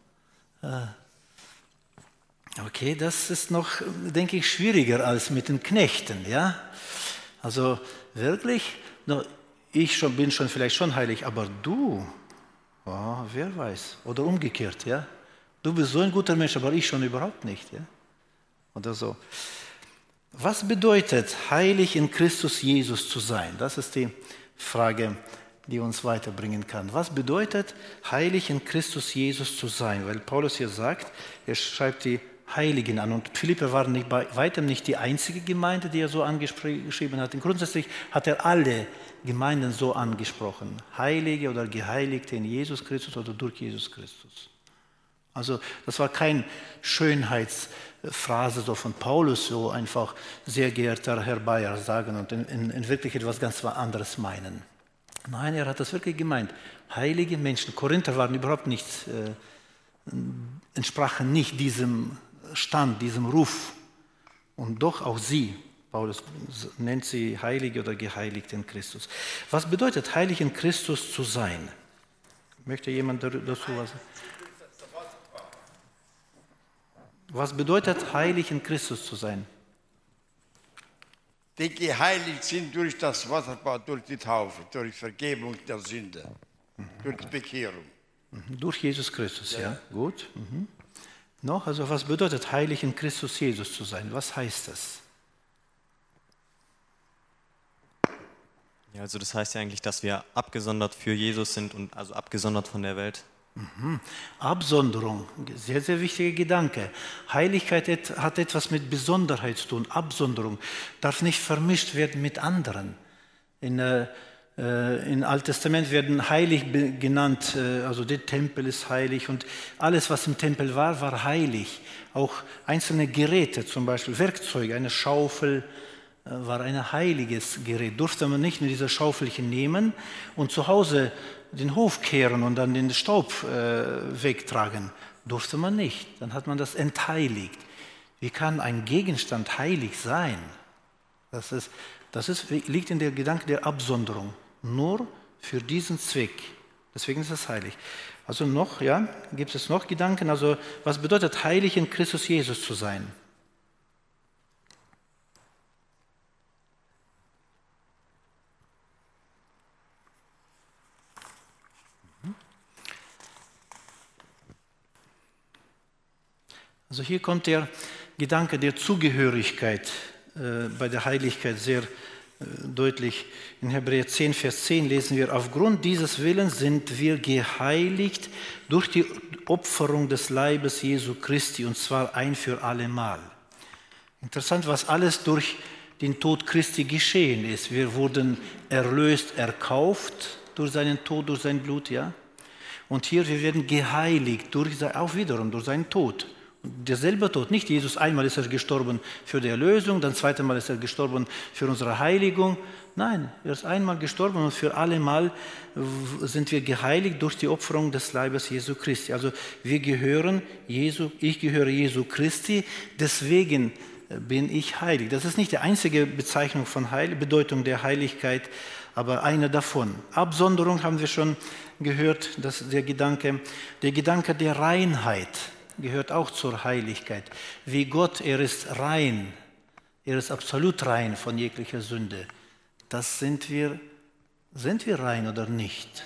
Okay, das ist noch, denke ich, schwieriger als mit den Knechten, ja? Also wirklich, ich schon, bin schon vielleicht schon heilig, aber du, oh, wer weiß? Oder umgekehrt, ja? Du bist so ein guter Mensch, aber ich schon überhaupt nicht, ja? Oder so. Was bedeutet, heilig in Christus Jesus zu sein? Das ist die Frage, die uns weiterbringen kann. Was bedeutet, heilig in Christus Jesus zu sein? Weil Paulus hier sagt, er schreibt die Heiligen an. Und Philipper war nicht bei weitem nicht die einzige Gemeinde, die er so angeschrieben hat. Und grundsätzlich hat er alle Gemeinden so angesprochen. Heilige oder Geheiligte in Jesus Christus oder durch Jesus Christus. Also das war keine Schönheitsphrase so von Paulus, so einfach, sehr geehrter Herr Bayer sagen und in, in, in wirklich etwas ganz anderes meinen. Nein, er hat das wirklich gemeint. Heilige Menschen. Korinther waren überhaupt nicht, äh, entsprachen nicht diesem Stand, diesem Ruf. Und doch auch sie, Paulus nennt sie Heilige oder Geheiligte in Christus. Was bedeutet, heilig in Christus zu sein? Möchte jemand dazu was sagen? Was bedeutet, heilig in Christus zu sein? Die geheiligt sind durch das Wasserbad, durch die Taufe, durch Vergebung der Sünde, mhm. durch die Bekehrung. Mhm. Durch Jesus Christus, ja, ja. Gut. Mhm. Noch, also was bedeutet, heilig in Christus Jesus zu sein? Was heißt das? Ja, also das heißt ja eigentlich, dass wir abgesondert für Jesus sind und also abgesondert von der Welt. Mhm. Absonderung, sehr, sehr wichtiger Gedanke. Heiligkeit hat etwas mit Besonderheit zu tun. Absonderung darf nicht vermischt werden mit anderen. In, äh, Im Alten Testament werden heilig genannt, äh, also der Tempel ist heilig und alles, was im Tempel war, war heilig. Auch einzelne Geräte, zum Beispiel Werkzeuge, eine Schaufel, war ein heiliges Gerät. Durfte man nicht mit dieser Schaufelchen nehmen und zu Hause den Hof kehren und dann den Staub äh, wegtragen. Durfte man nicht. Dann hat man das entheiligt. Wie kann ein Gegenstand heilig sein? Das, ist, das ist, liegt in der Gedanke der Absonderung. Nur für diesen Zweck. Deswegen ist es heilig. Also noch, ja, gibt es noch Gedanken? Also was bedeutet heilig in Christus Jesus zu sein? Also hier kommt der Gedanke der Zugehörigkeit äh, bei der Heiligkeit sehr äh, deutlich. In Hebräer zehn, Vers zehn lesen wir, aufgrund dieses Willens sind wir geheiligt durch die Opferung des Leibes Jesu Christi, und zwar ein für allemal. Interessant, was alles durch den Tod Christi geschehen ist. Wir wurden erlöst, erkauft durch seinen Tod, durch sein Blut, ja. Und hier, wir werden geheiligt, durch, auch wiederum durch seinen Tod. Derselbe Tod, nicht Jesus, einmal ist er gestorben für die Erlösung, dann zweite Mal ist er gestorben für unsere Heiligung. Nein, er ist einmal gestorben und für alle Mal sind wir geheiligt durch die Opferung des Leibes Jesu Christi. Also wir gehören Jesu, ich gehöre Jesu Christi, deswegen bin ich heilig. Das ist nicht die einzige Bezeichnung von Heil, Bedeutung der Heiligkeit, aber eine davon. Absonderung haben wir schon gehört, das ist der Gedanke, der Gedanke der Reinheit gehört auch zur Heiligkeit. Wie Gott, er ist rein, er ist absolut rein von jeglicher Sünde. Das sind wir, sind wir rein oder nicht?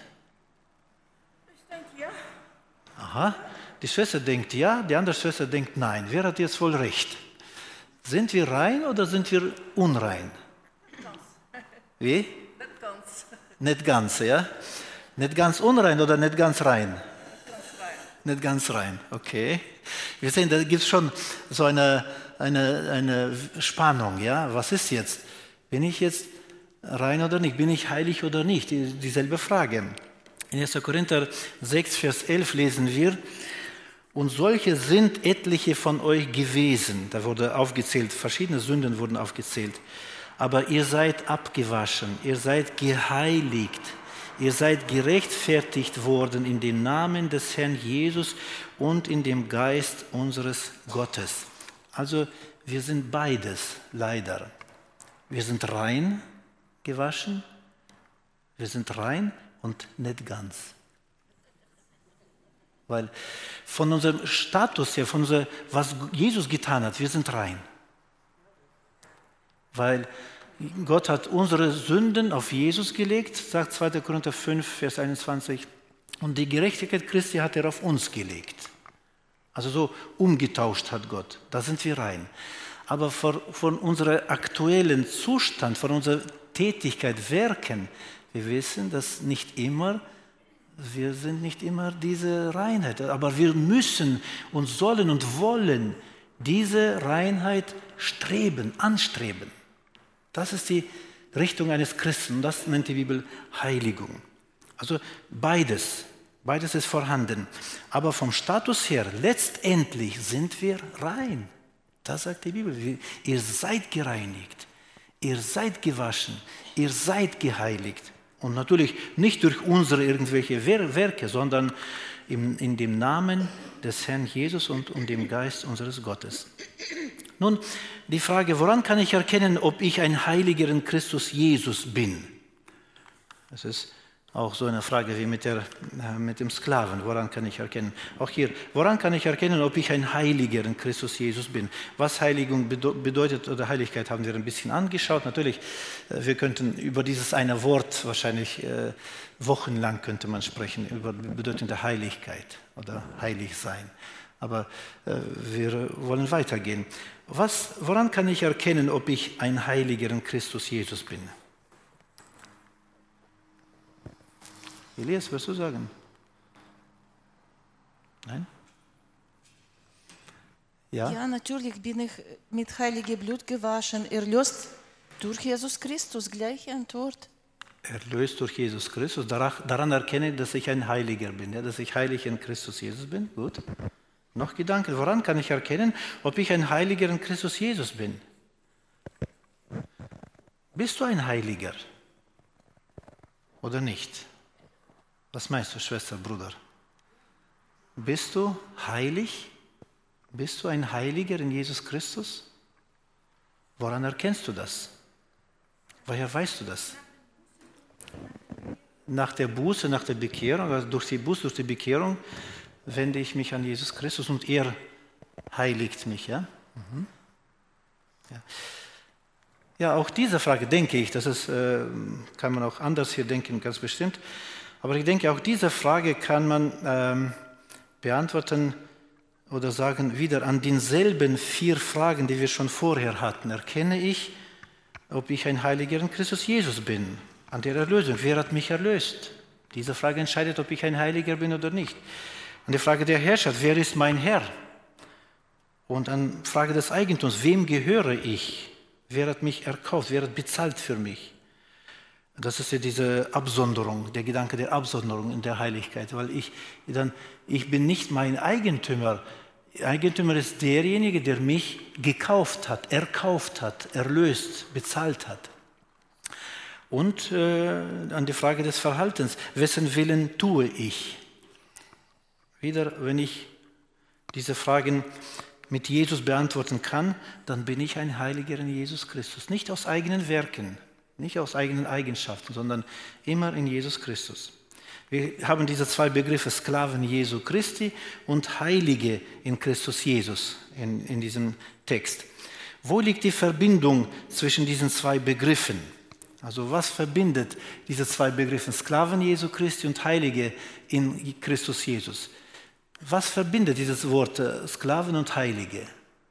Ich denke ja. Aha, die Schwester denkt ja, die andere Schwester denkt nein. Wer hat jetzt wohl recht? Sind wir rein oder sind wir unrein? Ganz. Wie? Nicht ganz. Nicht ganz, ja? Nicht ganz unrein oder nicht ganz rein? Nicht ganz rein, okay. Wir sehen, da gibt es schon so eine, eine, eine Spannung, ja. Was ist jetzt? Bin ich jetzt rein oder nicht? Bin ich heilig oder nicht? Die, dieselbe Frage. In erster Korinther sechs, Vers elf lesen wir, und solche sind etliche von euch gewesen. Da wurde aufgezählt, verschiedene Sünden wurden aufgezählt. Aber ihr seid abgewaschen, ihr seid geheiligt. Ihr seid gerechtfertigt worden in dem Namen des Herrn Jesus und in dem Geist unseres Gottes. Also wir sind beides, leider. Wir sind rein gewaschen, wir sind rein und nicht ganz. Weil von unserem Status her, von unserem, was Jesus getan hat, wir sind rein. Weil Gott hat unsere Sünden auf Jesus gelegt, sagt zweiter Korinther fünf, Vers einundzwanzig. Und die Gerechtigkeit Christi hat er auf uns gelegt. Also so umgetauscht hat Gott. Da sind wir rein. Aber von, von unserem aktuellen Zustand, von unserer Tätigkeit, Werken, wir wissen, dass nicht immer, wir sind nicht immer diese Reinheit. Aber wir müssen und sollen und wollen diese Reinheit streben, anstreben. Das ist die Richtung eines Christen. Das nennt die Bibel Heiligung. Also beides, beides ist vorhanden. Aber vom Status her, letztendlich sind wir rein. Das sagt die Bibel. Ihr seid gereinigt, ihr seid gewaschen, ihr seid geheiligt. Und natürlich nicht durch unsere irgendwelche Werke, sondern in, in dem Namen des Herrn Jesus und um dem Geist unseres Gottes. Nun, die Frage, woran kann ich erkennen, ob ich ein Heiliger in Christus Jesus bin? Das ist auch so eine Frage wie mit, der, mit dem Sklaven. Woran kann ich erkennen? Auch hier, woran kann ich erkennen, ob ich ein Heiliger in Christus Jesus bin? Was Heiligung bedeutet oder Heiligkeit haben wir ein bisschen angeschaut. Natürlich, wir könnten über dieses eine Wort wahrscheinlich äh, wochenlang könnte man sprechen, über die Bedeutung der Heiligkeit oder heilig sein. Aber äh, wir wollen weitergehen. Was, woran kann ich erkennen, ob ich ein Heiliger in Christus Jesus bin? Elias, wirst du sagen? Nein? Ja? Ja, natürlich bin ich mit heiligem Blut gewaschen, erlöst durch Jesus Christus. Gleiche Antwort. Erlöst durch Jesus Christus. Daran erkenne ich, dass ich ein Heiliger bin, ja, dass ich heilig in Christus Jesus bin. Gut. Noch Gedanken. Woran kann ich erkennen, ob ich ein Heiliger in Christus Jesus bin? Bist du ein Heiliger oder nicht? Was meinst du, Schwester, Bruder? Bist du heilig? Bist du ein Heiliger in Jesus Christus? Woran erkennst du das? Woher weißt du das? Nach der Buße, nach der Bekehrung, also durch die Buße, durch die Bekehrung, wende ich mich an Jesus Christus und er heiligt mich. Ja, mhm. ja. ja auch diese Frage denke ich, das ist, äh, kann man auch anders hier denken, ganz bestimmt. Aber ich denke, auch diese Frage kann man ähm, beantworten oder sagen, wieder an denselben vier Fragen, die wir schon vorher hatten. Erkenne ich, ob ich ein Heiliger in Christus Jesus bin? An der Erlösung. Wer hat mich erlöst? Diese Frage entscheidet, ob ich ein Heiliger bin oder nicht. An der Frage der Herrschaft, wer ist mein Herr? Und an der Frage des Eigentums, wem gehöre ich? Wer hat mich erkauft? Wer hat bezahlt für mich? Das ist ja diese Absonderung, der Gedanke der Absonderung in der Heiligkeit, weil ich dann, ich bin nicht mein Eigentümer. Eigentümer ist derjenige, der mich gekauft hat, erkauft hat, erlöst, bezahlt hat. Und äh, an die Frage des Verhaltens, wessen Willen tue ich? Wieder, wenn ich diese Fragen mit Jesus beantworten kann, dann bin ich ein Heiliger in Jesus Christus. Nicht aus eigenen Werken, nicht aus eigenen Eigenschaften, sondern immer in Jesus Christus. Wir haben diese zwei Begriffe, Sklaven Jesu Christi und Heilige in Christus Jesus in, in diesem Text. Wo liegt die Verbindung zwischen diesen zwei Begriffen? Also was verbindet diese zwei Begriffe, Sklaven Jesu Christi und Heilige in Christus Jesus? Was verbindet dieses Wort Sklaven und Heilige?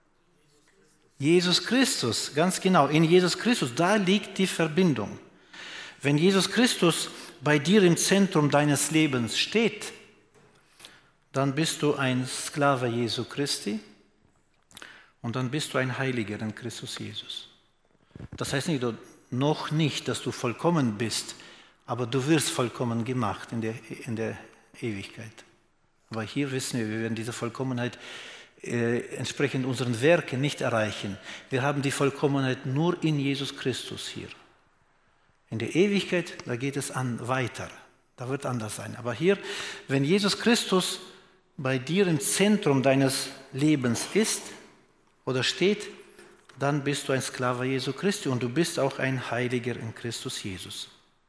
Jesus Christus, ganz genau, in Jesus Christus, da liegt die Verbindung. Wenn Jesus Christus bei dir im Zentrum deines Lebens steht, dann bist du ein Sklave Jesu Christi und dann bist du ein Heiliger in Christus Jesus. Das heißt nicht, noch nicht, dass du vollkommen bist, aber du wirst vollkommen gemacht in der, in der Ewigkeit. Aber hier wissen wir, wir werden diese Vollkommenheit äh, entsprechend unseren Werken nicht erreichen. Wir haben die Vollkommenheit nur in Jesus Christus hier. In der Ewigkeit, da geht es an weiter. Da wird anders sein. Aber hier, wenn Jesus Christus bei dir im Zentrum deines Lebens ist oder steht, dann bist du ein Sklave Jesu Christi und du bist auch ein Heiliger in Christus Jesus.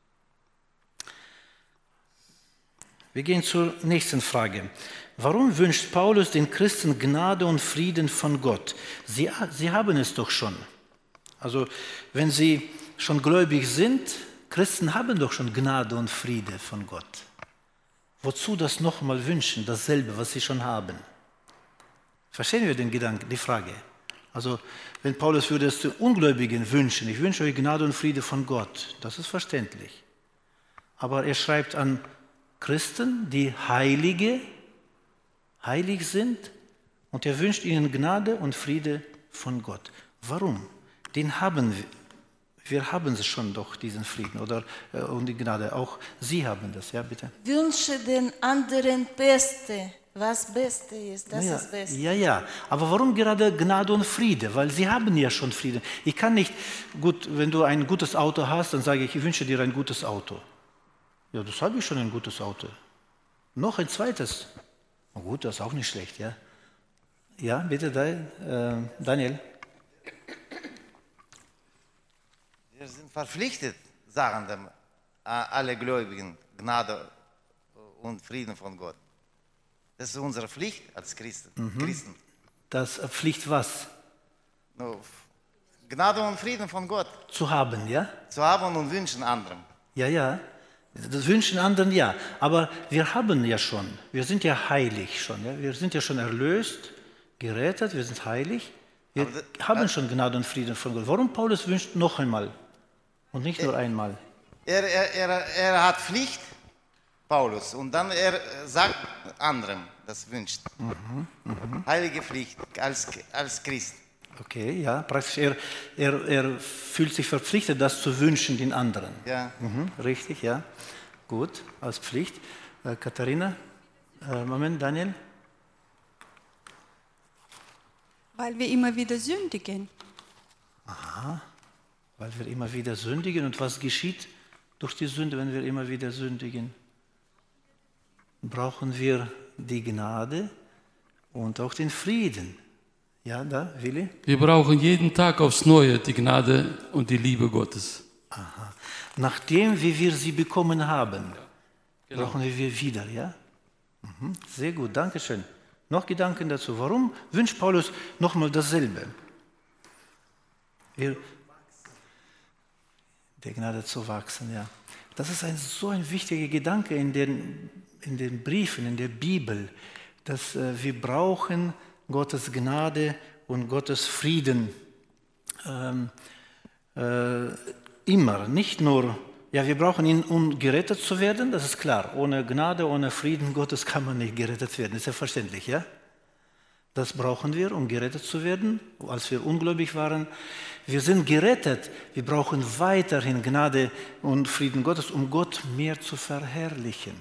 Wir gehen zur nächsten Frage. Warum wünscht Paulus den Christen Gnade und Frieden von Gott? Sie, sie haben es doch schon. Also wenn sie schon gläubig sind, Christen haben doch schon Gnade und Friede von Gott. Wozu das nochmal wünschen, dasselbe, was sie schon haben? Verstehen wir den Gedanken, die Frage? Also wenn Paulus würde es den Ungläubigen wünschen, ich wünsche euch Gnade und Friede von Gott, das ist verständlich. Aber er schreibt an Christen, die Heilige, heilig sind, und er wünscht ihnen Gnade und Friede von Gott. Warum? Den haben wir. Wir haben es schon doch, diesen Frieden oder äh, und die Gnade. Auch Sie haben das, ja bitte. Wünsche den anderen Beste, was Beste ist, das ja, ist Beste. Ja, ja, aber warum gerade Gnade und Friede? Weil Sie haben ja schon Frieden. Ich kann nicht, gut, wenn du ein gutes Auto hast, dann sage ich, ich wünsche dir ein gutes Auto. Ja, das habe ich schon, ein gutes Auto. Noch ein zweites. Na gut, das ist auch nicht schlecht, ja. Ja, bitte, äh, Daniel. Wir sind verpflichtet, sagen dem, alle Gläubigen, Gnade und Frieden von Gott. Das ist unsere Pflicht als Christen. Mhm. Christen. Das Pflicht was? No, Gnade und Frieden von Gott. Zu haben, ja? Zu haben und wünschen anderen. Ja, ja. Das wünschen anderen, ja. Aber wir haben ja schon. Wir sind ja heilig schon. Ja? Wir sind ja schon erlöst, gerettet, wir sind heilig. Wir das, haben schon Gnade und Frieden von Gott. Warum Paulus wünscht noch einmal und nicht nur einmal? Er, er, er, er hat Pflicht, Paulus, und dann er sagt anderen, das wünscht. Mhm, mh. Heilige Pflicht als, als Christ. Okay, ja, praktisch. Er, er, er fühlt sich verpflichtet, das zu wünschen den anderen. Ja. Mhm, richtig, ja. Gut, als Pflicht. Äh, Katharina, äh, Moment, Daniel. Weil wir immer wieder sündigen. Aha, weil wir immer wieder sündigen. Und was geschieht durch die Sünde, wenn wir immer wieder sündigen? Brauchen wir die Gnade und auch den Frieden. Ja, da, Willi? Wir brauchen jeden Tag aufs Neue die Gnade und die Liebe Gottes. Aha. Nachdem wie wir sie bekommen haben, ja, genau. brauchen wir sie wieder, ja? Mhm. Sehr gut, danke schön. Noch Gedanken dazu. Warum wünscht Paulus nochmal dasselbe? Wir, der Gnade zu wachsen, ja. Das ist ein, so ein wichtiger Gedanke in den, in den Briefen, in der Bibel, dass äh, wir brauchen Gottes Gnade und Gottes Frieden ähm, äh, immer, nicht nur, ja, wir brauchen ihn, um gerettet zu werden, das ist klar. Ohne Gnade, ohne Frieden Gottes kann man nicht gerettet werden, ist ja verständlich, ja? Das brauchen wir, um gerettet zu werden, als wir ungläubig waren. Wir sind gerettet, wir brauchen weiterhin Gnade und Frieden Gottes, um Gott mehr zu verherrlichen.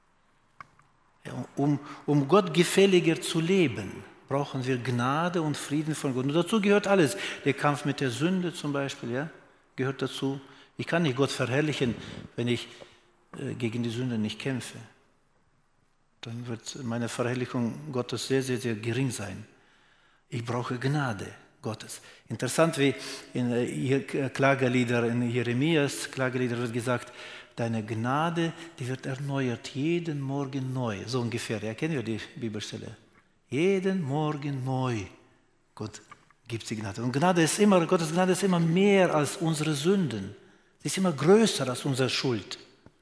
Ja, um, um Gott gefälliger zu leben, brauchen wir Gnade und Frieden von Gott. Und dazu gehört alles. Der Kampf mit der Sünde zum Beispiel, ja, gehört dazu. Ich kann nicht Gott verherrlichen, wenn ich äh, gegen die Sünde nicht kämpfe. Dann wird meine Verherrlichung Gottes sehr, sehr, sehr gering sein. Ich brauche Gnade Gottes. Interessant, wie in äh, Klagelieder, in Jeremias Klagelieder wird gesagt, deine Gnade, die wird erneuert, jeden Morgen neu. So ungefähr, ja, kennen wir die Bibelstelle? Jeden Morgen neu. Gott gibt die Gnade. Und Gnade ist immer, Gottes Gnade ist immer mehr als unsere Sünden. Sie ist immer größer als unsere Schuld.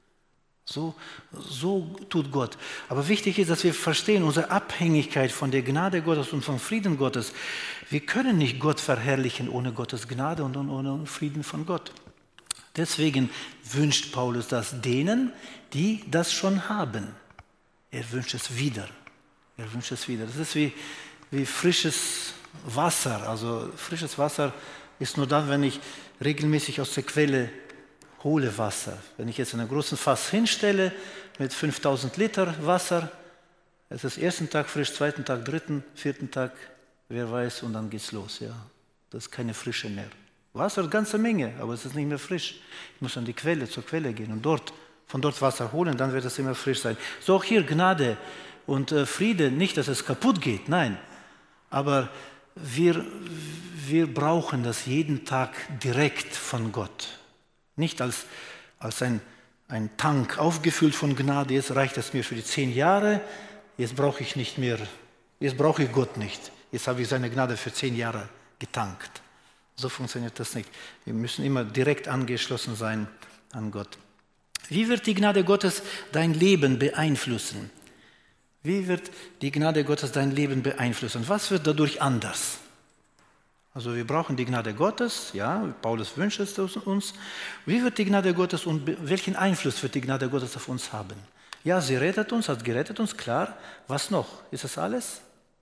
So, so tut Gott. Aber wichtig ist, dass wir verstehen, unsere Abhängigkeit von der Gnade Gottes und vom Frieden Gottes. Wir können nicht Gott verherrlichen ohne Gottes Gnade und ohne Frieden von Gott. Deswegen wünscht Paulus das denen, die das schon haben. Er wünscht es wieder. Er wünscht es wieder. Das ist wie, wie frisches Wasser. Also frisches Wasser ist nur dann, wenn ich regelmäßig aus der Quelle hole Wasser. Wenn ich jetzt einen großen Fass hinstelle mit fünftausend Liter Wasser, es ist ersten Tag frisch, zweiten Tag, dritten, vierten Tag, wer weiß, und dann geht's los. Ja, das ist keine Frische mehr. Wasser, eine ganze Menge, aber es ist nicht mehr frisch. Ich muss an die Quelle, zur Quelle gehen und dort, von dort Wasser holen, dann wird es immer frisch sein. So auch hier Gnade und äh, Friede, nicht, dass es kaputt geht, nein. Aber wir, wir brauchen das jeden Tag direkt von Gott. Nicht als, als ein, ein Tank aufgefüllt von Gnade, jetzt reicht es mir für die zehn Jahre, jetzt brauche ich nicht mehr, jetzt brauche ich Gott nicht. Jetzt habe ich seine Gnade für zehn Jahre getankt. So funktioniert das nicht. Wir müssen immer direkt angeschlossen sein an Gott. Wie wird die Gnade Gottes dein Leben beeinflussen? Wie wird die Gnade Gottes dein Leben beeinflussen? Was wird dadurch anders? Also wir brauchen die Gnade Gottes, ja, Paulus wünscht es uns. Wie wird die Gnade Gottes und welchen Einfluss wird die Gnade Gottes auf uns haben? Ja, sie rettet uns, hat gerettet uns, klar. Was noch? Ist das alles?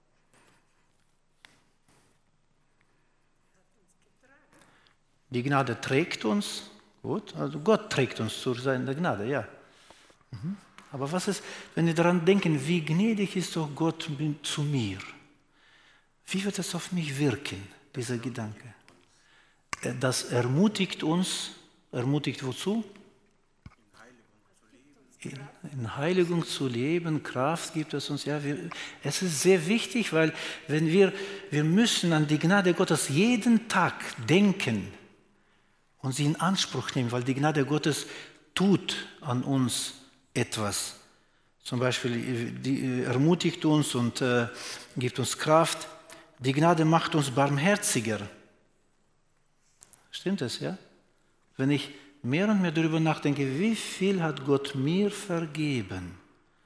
Die Gnade trägt uns, gut, also Gott trägt uns zu seiner Gnade, ja. Mhm. Aber was ist, wenn wir daran denken, wie gnädig ist doch Gott zu mir? Wie wird es auf mich wirken? Dieser Gedanke. Das ermutigt uns, ermutigt wozu? in, in Heiligung zu leben, Kraft gibt es uns. Ja, wir, es ist sehr wichtig, weil wenn wir, wir müssen an die Gnade Gottes jeden Tag denken und sie in Anspruch nehmen, weil die Gnade Gottes tut an uns etwas. Zum Beispiel die ermutigt uns und äh, gibt uns Kraft. Die Gnade macht uns barmherziger. Stimmt es, ja? Wenn ich mehr und mehr darüber nachdenke, wie viel hat Gott mir vergeben?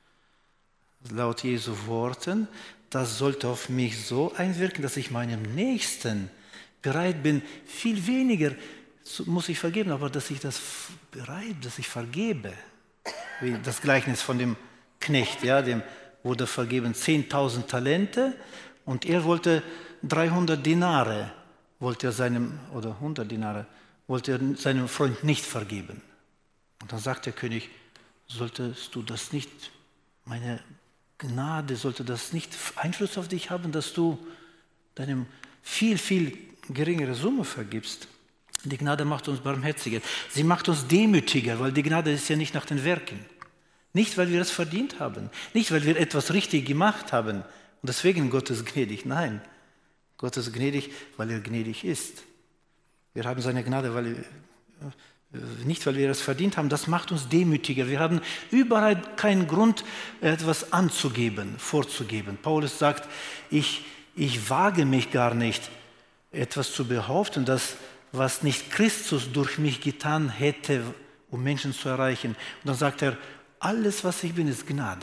Laut Jesu Worten, das sollte auf mich so einwirken, dass ich meinem Nächsten bereit bin, viel weniger muss ich vergeben, aber dass ich das bereit, dass ich vergebe. Wie das Gleichnis von dem Knecht, ja, dem wurde vergeben zehntausend Talente und er wollte dreihundert Dinare, wollte er seinem, oder hundert Dinare, wollte er seinem Freund nicht vergeben. Und dann sagt der König, solltest du das nicht, meine Gnade, sollte das nicht Einfluss auf dich haben, dass du deinem viel, viel geringere Summe vergibst? Die Gnade macht uns barmherziger. Sie macht uns demütiger, weil die Gnade ist ja nicht nach den Werken. Nicht, weil wir es verdient haben. Nicht, weil wir etwas richtig gemacht haben. Und deswegen Gott ist gnädig. Nein, Gott ist gnädig, weil er gnädig ist. Wir haben seine Gnade, weil wir, nicht, weil wir es verdient haben. Das macht uns demütiger. Wir haben überall keinen Grund, etwas anzugeben, vorzugeben. Paulus sagt, ich, ich wage mich gar nicht, etwas zu behaupten, dass was nicht Christus durch mich getan hätte, um Menschen zu erreichen. Und dann sagt er, alles, was ich bin, ist Gnade.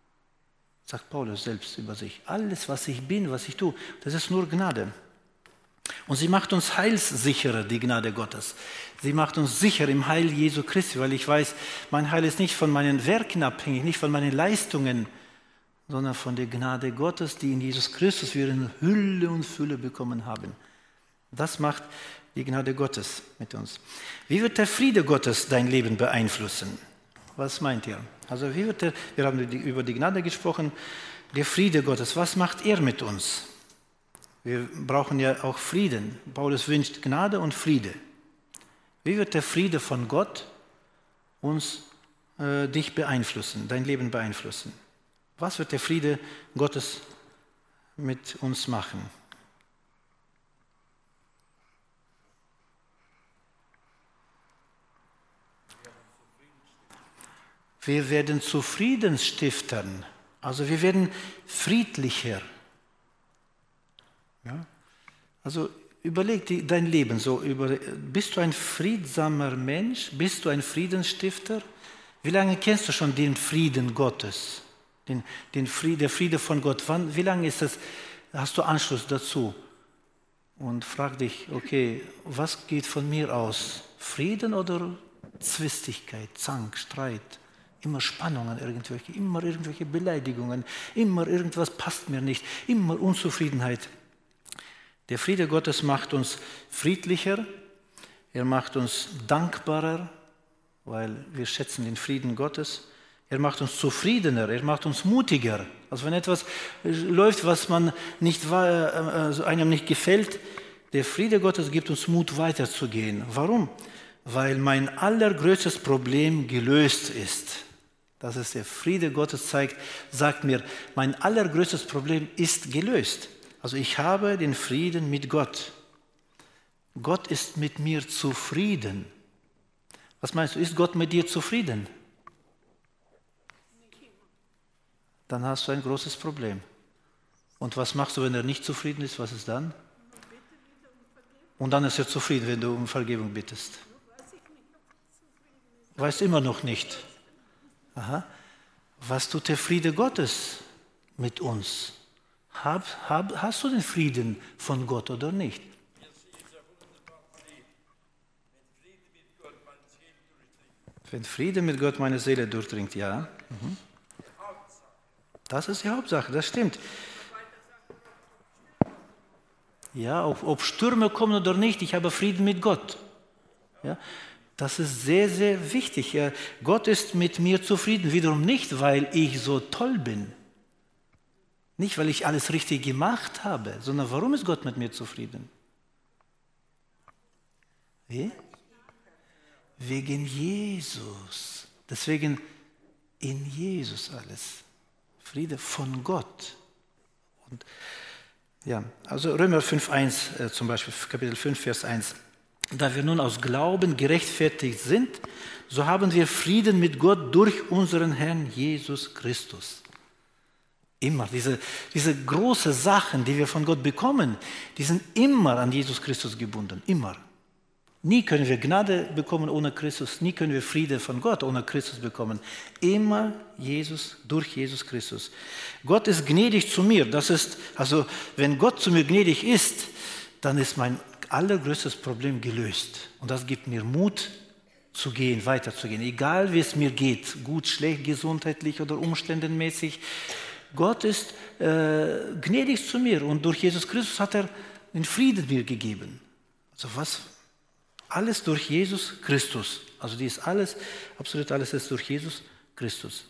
Sagt Paulus selbst über sich. Alles, was ich bin, was ich tue, das ist nur Gnade. Und sie macht uns heilssicherer, die Gnade Gottes. Sie macht uns sicher im Heil Jesu Christi, weil ich weiß, mein Heil ist nicht von meinen Werken abhängig, nicht von meinen Leistungen, sondern von der Gnade Gottes, die in Jesus Christus wir in Hülle und Fülle bekommen haben. Das macht die Gnade Gottes mit uns. Wie wird der Friede Gottes dein Leben beeinflussen? Was meint ihr? Also wie wird der, wir haben über die Gnade gesprochen, der Friede Gottes, was macht er mit uns? Wir brauchen ja auch Frieden. Paulus wünscht Gnade und Friede. Wie wird der Friede von Gott uns, äh, dich beeinflussen, dein Leben beeinflussen? Was wird der Friede Gottes mit uns machen? Wir werden zu Friedensstiftern, also wir werden friedlicher. Ja? Also überleg dir dein Leben so, über, bist du ein friedsamer Mensch, bist du ein Friedensstifter? Wie lange kennst du schon den Frieden Gottes, den, den Friede, der Friede von Gott? Wann, wie lange ist das, hast du Anschluss dazu? Und frag dich, okay, was geht von mir aus? Frieden oder Zwistigkeit, Zank, Streit? Immer Spannungen, irgendwelche, immer irgendwelche Beleidigungen, immer irgendwas passt mir nicht, immer Unzufriedenheit. Der Friede Gottes macht uns friedlicher, er macht uns dankbarer, weil wir schätzen den Frieden Gottes. Er macht uns zufriedener, er macht uns mutiger. Also wenn etwas läuft, was man nicht, also einem nicht gefällt, der Friede Gottes gibt uns Mut, weiterzugehen. Warum? Weil mein allergrößtes Problem gelöst ist. Das ist der Friede Gottes zeigt, sagt mir, mein allergrößtes Problem ist gelöst. Also ich habe den Frieden mit Gott. Gott ist mit mir zufrieden. Was meinst du, ist Gott mit dir zufrieden? Dann hast du ein großes Problem. Und was machst du, wenn er nicht zufrieden ist? Was ist dann? Und dann ist er zufrieden, wenn du um Vergebung bittest. Weißt immer noch nicht. Aha. Was tut der Friede Gottes mit uns? Hab, hab, hast du den Frieden von Gott oder nicht? Wenn Friede mit Gott meine Seele durchdringt, ja. Mhm. Das ist die Hauptsache, das stimmt. Ja, ob, ob Stürme kommen oder nicht, ich habe Frieden mit Gott. Ja. Das ist sehr, sehr wichtig. Ja, Gott ist mit mir zufrieden, wiederum nicht, weil ich so toll bin. Nicht, weil ich alles richtig gemacht habe, sondern warum ist Gott mit mir zufrieden? Wie? Wegen Jesus. Deswegen In Jesus alles. Friede von Gott. Und ja, also Römer fünf, eins äh, zum Beispiel, Kapitel fünf, Vers eins. Da wir nun aus Glauben gerechtfertigt sind, so haben wir Frieden mit Gott durch unseren Herrn Jesus Christus. Immer, diese, diese großen Sachen, die wir von Gott bekommen, die sind immer an Jesus Christus gebunden, immer. Nie können wir Gnade bekommen ohne Christus, nie können wir Friede von Gott ohne Christus bekommen. Immer Jesus, durch Jesus Christus. Gott ist gnädig zu mir, das ist, also wenn Gott zu mir gnädig ist, dann ist mein allergrößtes Problem gelöst. Und das gibt mir Mut, zu gehen, weiterzugehen. Egal wie es mir geht, gut, schlecht, gesundheitlich oder umständenmäßig. Gott ist äh, gnädig zu mir und durch Jesus Christus hat er den Frieden mir gegeben. Also was? Alles durch Jesus Christus. Also dies alles, absolut alles ist durch Jesus Christus.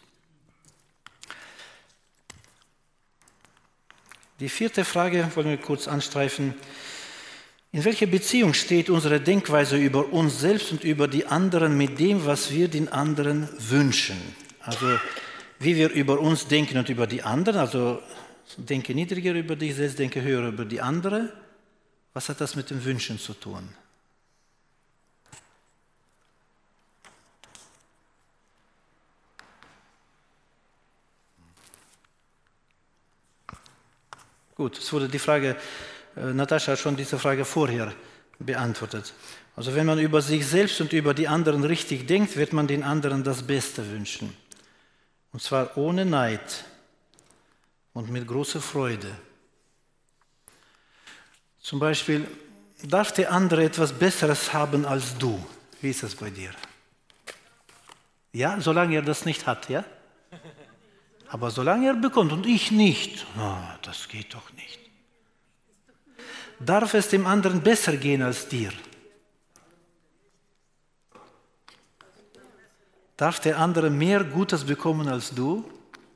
Die vierte Frage wollen wir kurz anstreifen. In welcher Beziehung steht unsere Denkweise über uns selbst und über die anderen mit dem, was wir den anderen wünschen? Also wie wir über uns denken und über die anderen, also denke niedriger über dich selbst, denke höher über die anderen. Was hat das mit dem Wünschen zu tun? Gut, es wurde die Frage, äh, Natascha hat schon diese Frage vorher beantwortet. Also wenn man über sich selbst und über die anderen richtig denkt, wird man den anderen das Beste wünschen. Und zwar ohne Neid und mit großer Freude. Zum Beispiel, darf der andere etwas Besseres haben als du? Wie ist das bei dir? Ja, solange er das nicht hat, ja? Aber solange er bekommt und ich nicht, oh, das geht doch nicht. Darf es dem anderen besser gehen als dir? Darf der andere mehr Gutes bekommen als du?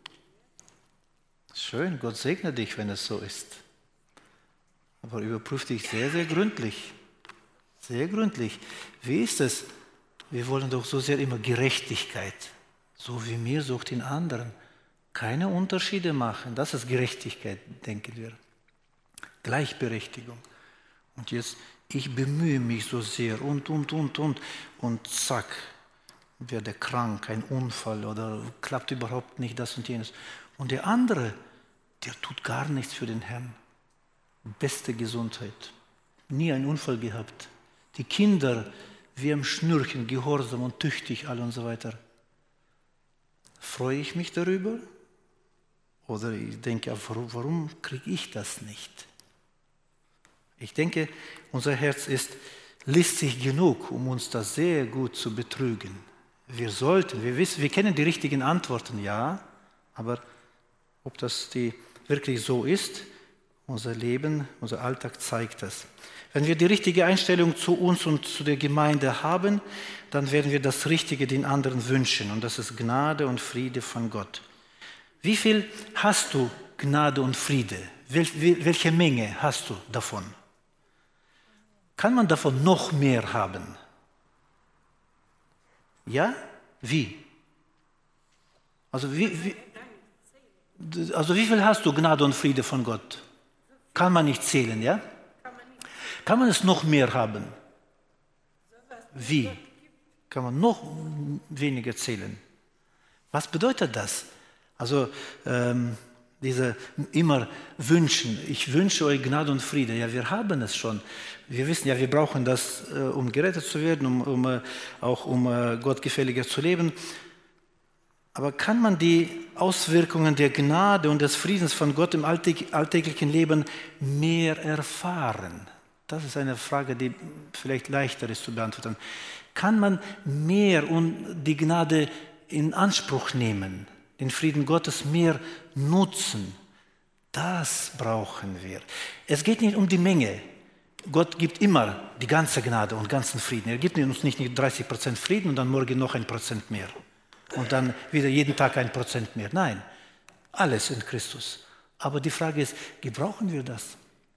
Schön, Gott segne dich, wenn es so ist. Aber überprüf dich sehr, sehr gründlich. Sehr gründlich. Wie ist es? Wir wollen doch so sehr immer Gerechtigkeit. So wie mir, so auch den anderen. Keine Unterschiede machen. Das ist Gerechtigkeit, denken wir. Gleichberechtigung. Und jetzt, ich bemühe mich so sehr und, und, und, und. Und zack, werde krank, ein Unfall oder klappt überhaupt nicht das und jenes. Und der andere, der tut gar nichts für den Herrn. Beste Gesundheit. Nie einen Unfall gehabt. Die Kinder, wie am Schnürchen, gehorsam und tüchtig, alle und so weiter. Freue ich mich darüber? Oder ich denke, warum, warum kriege ich das nicht? Ich denke, unser Herz ist listig genug, um uns das sehr gut zu betrügen. Wir sollten, wir wissen, wir kennen die richtigen Antworten, ja, aber ob das die wirklich so ist, unser Leben, unser Alltag zeigt das. Wenn wir die richtige Einstellung zu uns und zu der Gemeinde haben, dann werden wir das Richtige den anderen wünschen. Und das ist Gnade und Friede von Gott. Wie viel hast du Gnade und Friede? Wel, welche Menge hast du davon? Kann man davon noch mehr haben? Ja? Wie? Also wie, wie, also wie viel hast du Gnade und Friede von Gott? Kann man nicht zählen, ja? Kann man es noch mehr haben? Wie? Kann man noch weniger zählen? Was bedeutet das? Also ähm, diese immer wünschen, ich wünsche euch Gnade und Friede. Ja, wir haben es schon. Wir wissen ja, wir brauchen das, äh, um gerettet zu werden, um, um äh, auch um äh, gottgefälliger zu leben. Aber kann man die Auswirkungen der Gnade und des Friedens von Gott im alltäglichen Leben mehr erfahren? Das ist eine Frage, die vielleicht leichter ist zu beantworten. Kann man mehr und die Gnade in Anspruch nehmen, den Frieden Gottes mehr nutzen? Das brauchen wir. Es geht nicht um die Menge. Gott gibt immer die ganze Gnade und ganzen Frieden. Er gibt uns nicht dreißig Prozent Frieden und dann morgen noch ein Prozent mehr. Und dann wieder jeden Tag ein Prozent mehr. Nein, alles in Christus. Aber die Frage ist, gebrauchen wir das?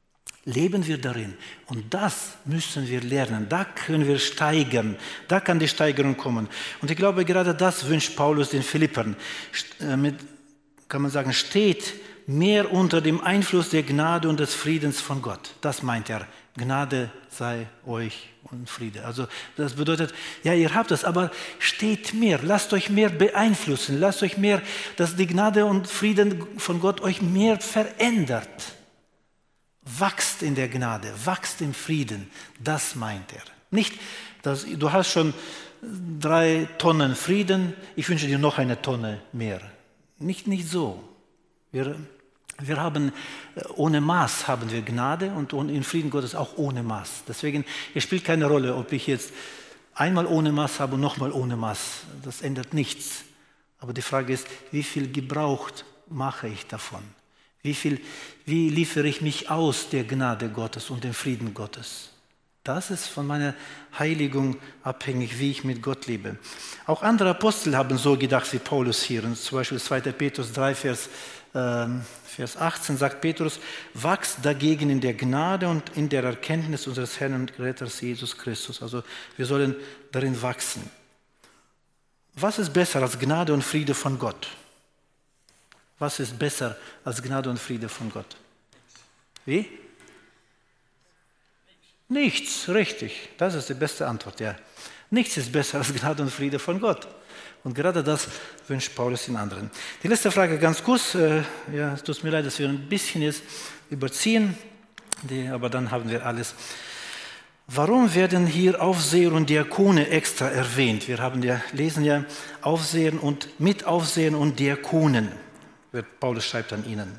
Leben wir darin. Und das müssen wir lernen. Da können wir steigern. Da kann die Steigerung kommen. Und ich glaube, gerade das wünscht Paulus den Philippern. Mit, kann man sagen, steht mehr unter dem Einfluss der Gnade und des Friedens von Gott. Das meint er. Gnade sei euch und Friede. Also das bedeutet, ja, ihr habt es, aber steht mehr. Lasst euch mehr beeinflussen. Lasst euch mehr, dass die Gnade und Frieden von Gott euch mehr verändert. Wachst in der Gnade, wachst im Frieden. Das meint er. Nicht, dass du hast schon drei Tonnen Frieden, ich wünsche dir noch eine Tonne mehr. Nicht, nicht so. Wir, wir haben, ohne Maß haben wir Gnade und in Frieden Gottes auch ohne Maß. Deswegen, es spielt keine Rolle, ob ich jetzt einmal ohne Maß habe und nochmal ohne Maß. Das ändert nichts. Aber die Frage ist, wie viel gebraucht mache ich davon? Wie, viel, wie liefere ich mich aus der Gnade Gottes und dem Frieden Gottes? Das ist von meiner Heiligung abhängig, wie ich mit Gott lebe. Auch andere Apostel haben so gedacht wie Paulus hier. Und zum Beispiel zweiter Petrus drei, Vers, äh, Vers achtzehn sagt Petrus, wachst dagegen in der Gnade und in der Erkenntnis unseres Herrn und Retters Jesus Christus. Also wir sollen darin wachsen. Was ist besser als Gnade und Friede von Gott? Was ist besser als Gnade und Friede von Gott? Wie? Nichts, richtig. Das ist die beste Antwort, ja. Nichts ist besser als Gnade und Friede von Gott. Und gerade das wünscht Paulus den anderen. Die letzte Frage ganz kurz. Äh, ja, es tut mir leid, dass wir ein bisschen jetzt überziehen, die, aber dann haben wir alles. Warum werden hier Aufseher und Diakone extra erwähnt? Wir haben ja, lesen ja Aufseher und Mitaufseher und Diakonen. Paulus schreibt an ihnen.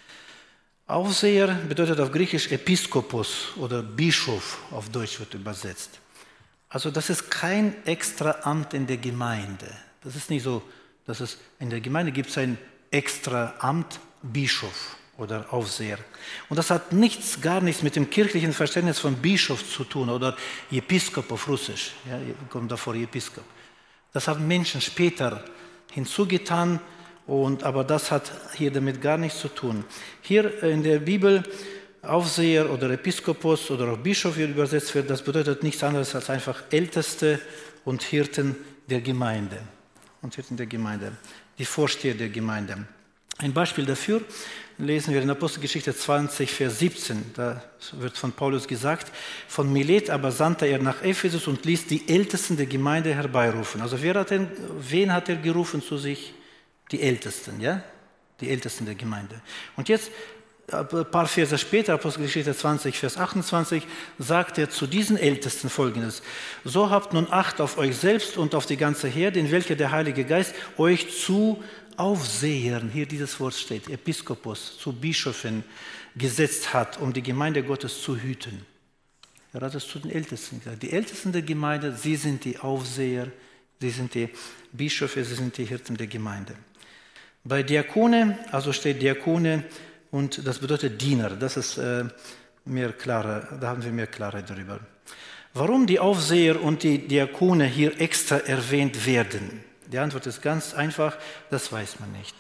Aufseher bedeutet auf Griechisch Episkopos oder Bischof, auf Deutsch wird übersetzt. Also das ist kein extra Amt in der Gemeinde. Das ist nicht so, dass es in der Gemeinde gibt es ein extra Amt, Bischof oder Aufseher. Und das hat nichts, gar nichts mit dem kirchlichen Verständnis von Bischof zu tun oder Episkop auf Russisch. Ja, kommt davor Episkop. Das haben Menschen später hinzugetan. Und, aber das hat hier damit gar nichts zu tun. Hier in der Bibel Aufseher oder Episkopos oder auch Bischof, wie übersetzt wird, das bedeutet nichts anderes als einfach Älteste und Hirten der Gemeinde. Und Hirten der Gemeinde, die Vorsteher der Gemeinde. Ein Beispiel dafür lesen wir in Apostelgeschichte zwanzig, Vers siebzehn. Da wird von Paulus gesagt, von Milet aber sandte er nach Ephesus und ließ die Ältesten der Gemeinde herbeirufen. Also wer hat denn, wen hat er gerufen zu sich? Die Ältesten, ja? Die Ältesten der Gemeinde. Und jetzt, ein paar Verse später, Apostelgeschichte zwanzig, Vers achtundzwanzig, sagt er zu diesen Ältesten Folgendes. So habt nun Acht auf euch selbst und auf die ganze Herde, in welcher der Heilige Geist euch zu Aufsehern, hier dieses Wort steht, Episkopos, zu Bischöfen gesetzt hat, um die Gemeinde Gottes zu hüten. Er hat es zu den Ältesten gesagt. Die Ältesten der Gemeinde, sie sind die Aufseher, sie sind die Bischöfe, sie sind die Hirten der Gemeinde. Bei Diakone, also steht Diakone und das bedeutet Diener. Das ist äh, mehr klarer, da haben wir mehr Klarheit darüber. Warum die Aufseher und die Diakone hier extra erwähnt werden? Die Antwort ist ganz einfach, das weiß man nicht.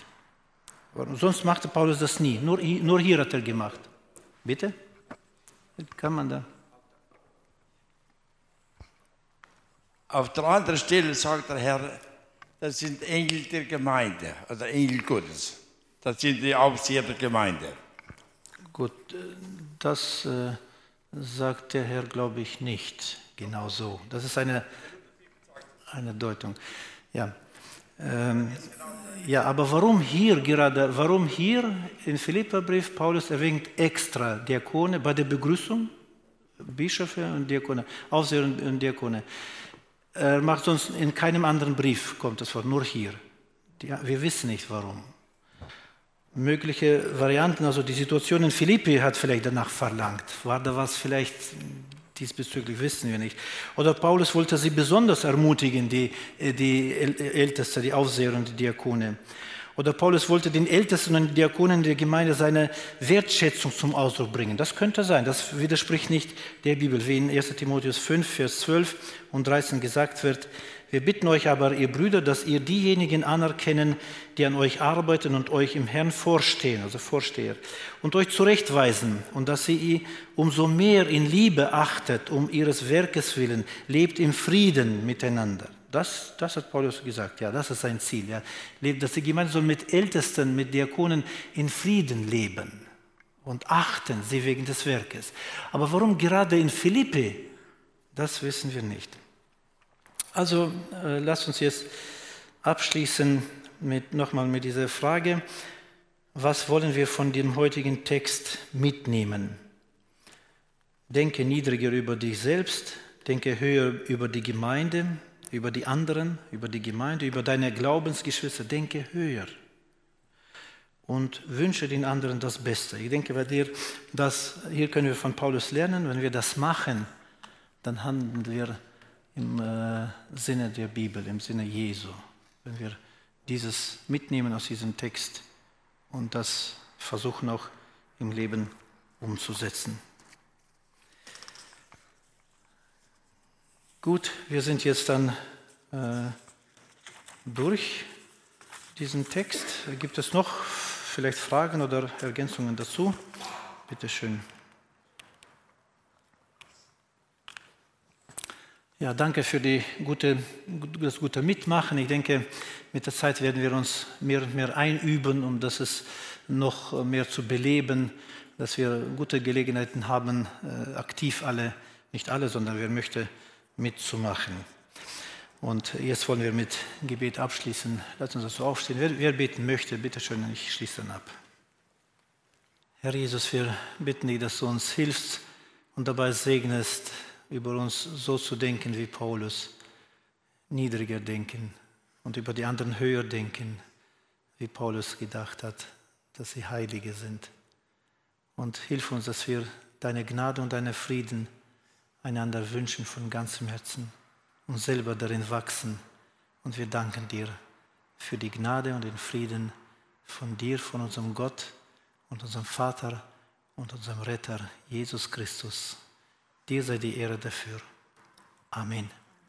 Sonst machte Paulus das nie, nur, nur hier hat er gemacht. Bitte? Kann man da? Auf der anderen Stelle sagt der Herr, das sind Engel der Gemeinde, oder Engel Gottes. Das sind die Aufseher der Gemeinde. Gut, das äh, sagt der Herr, glaube ich, nicht genau so. Das ist eine, eine Deutung. Ja. Ähm, ja, aber warum hier gerade, warum hier im Philipperbrief Paulus erwähnt extra Diakone bei der Begrüßung, Bischöfe und Diakone, Aufseher und Diakone. Er macht sonst in keinem anderen Brief, kommt das vor, nur hier. Die, wir wissen nicht warum. Mögliche Varianten, also die Situation in Philippi hat vielleicht danach verlangt. War da was vielleicht diesbezüglich, wissen wir nicht. Oder Paulus wollte sie besonders ermutigen, die, die Ältesten, die Aufseher und die Diakone. Oder Paulus wollte den Ältesten und Diakonen der Gemeinde seine Wertschätzung zum Ausdruck bringen. Das könnte sein, das widerspricht nicht der Bibel, wie in erster Timotheus fünf, Vers zwölf und dreizehn gesagt wird, Wir bitten euch aber, ihr Brüder, dass ihr diejenigen anerkennen, die an euch arbeiten und euch im Herrn vorstehen, also Vorsteher, und euch zurechtweisen und dass ihr umso mehr in Liebe achtet, um ihres Werkes willen, lebt im Frieden miteinander. Das, das hat Paulus gesagt, ja, das ist sein Ziel. Ja. Dass die Gemeinde soll mit Ältesten, mit Diakonen in Frieden leben und achten sie wegen des Werkes. Aber warum gerade in Philippi? Das wissen wir nicht. Also äh, lasst uns jetzt abschließen mit, nochmal mit dieser Frage, was wollen wir von dem heutigen Text mitnehmen? Denke niedriger über dich selbst, denke höher über die Gemeinde, über die anderen, über die Gemeinde, über deine Glaubensgeschwister, denke höher und wünsche den anderen das Beste. Ich denke bei dir, dass, hier können wir von Paulus lernen, wenn wir das machen, dann handeln wir im äh, Sinne der Bibel, im Sinne Jesu. Wenn wir dieses mitnehmen aus diesem Text und das versuchen auch im Leben umzusetzen. Gut, wir sind jetzt dann äh, durch diesen Text. Gibt es noch vielleicht Fragen oder Ergänzungen dazu? Bitte schön. Ja, danke für die gute, das gute Mitmachen. Ich denke, mit der Zeit werden wir uns mehr und mehr einüben, um das es noch mehr zu beleben, dass wir gute Gelegenheiten haben, aktiv alle, nicht alle, sondern wer möchte, mitzumachen. Und jetzt wollen wir mit Gebet abschließen. Lasst uns dazu aufstehen. Wer, wer beten möchte, bitte schön, ich schließe dann ab. Herr Jesus, wir bitten dich, dass du uns hilfst und dabei segnest, über uns so zu denken wie Paulus, niedriger denken und über die anderen höher denken, wie Paulus gedacht hat, dass sie Heilige sind. Und hilf uns, dass wir deine Gnade und deinen Frieden einander wünschen von ganzem Herzen und selber darin wachsen. Und wir danken dir für die Gnade und den Frieden von dir, von unserem Gott und unserem Vater und unserem Retter, Jesus Christus. Dir sei die Ehre dafür. Amen.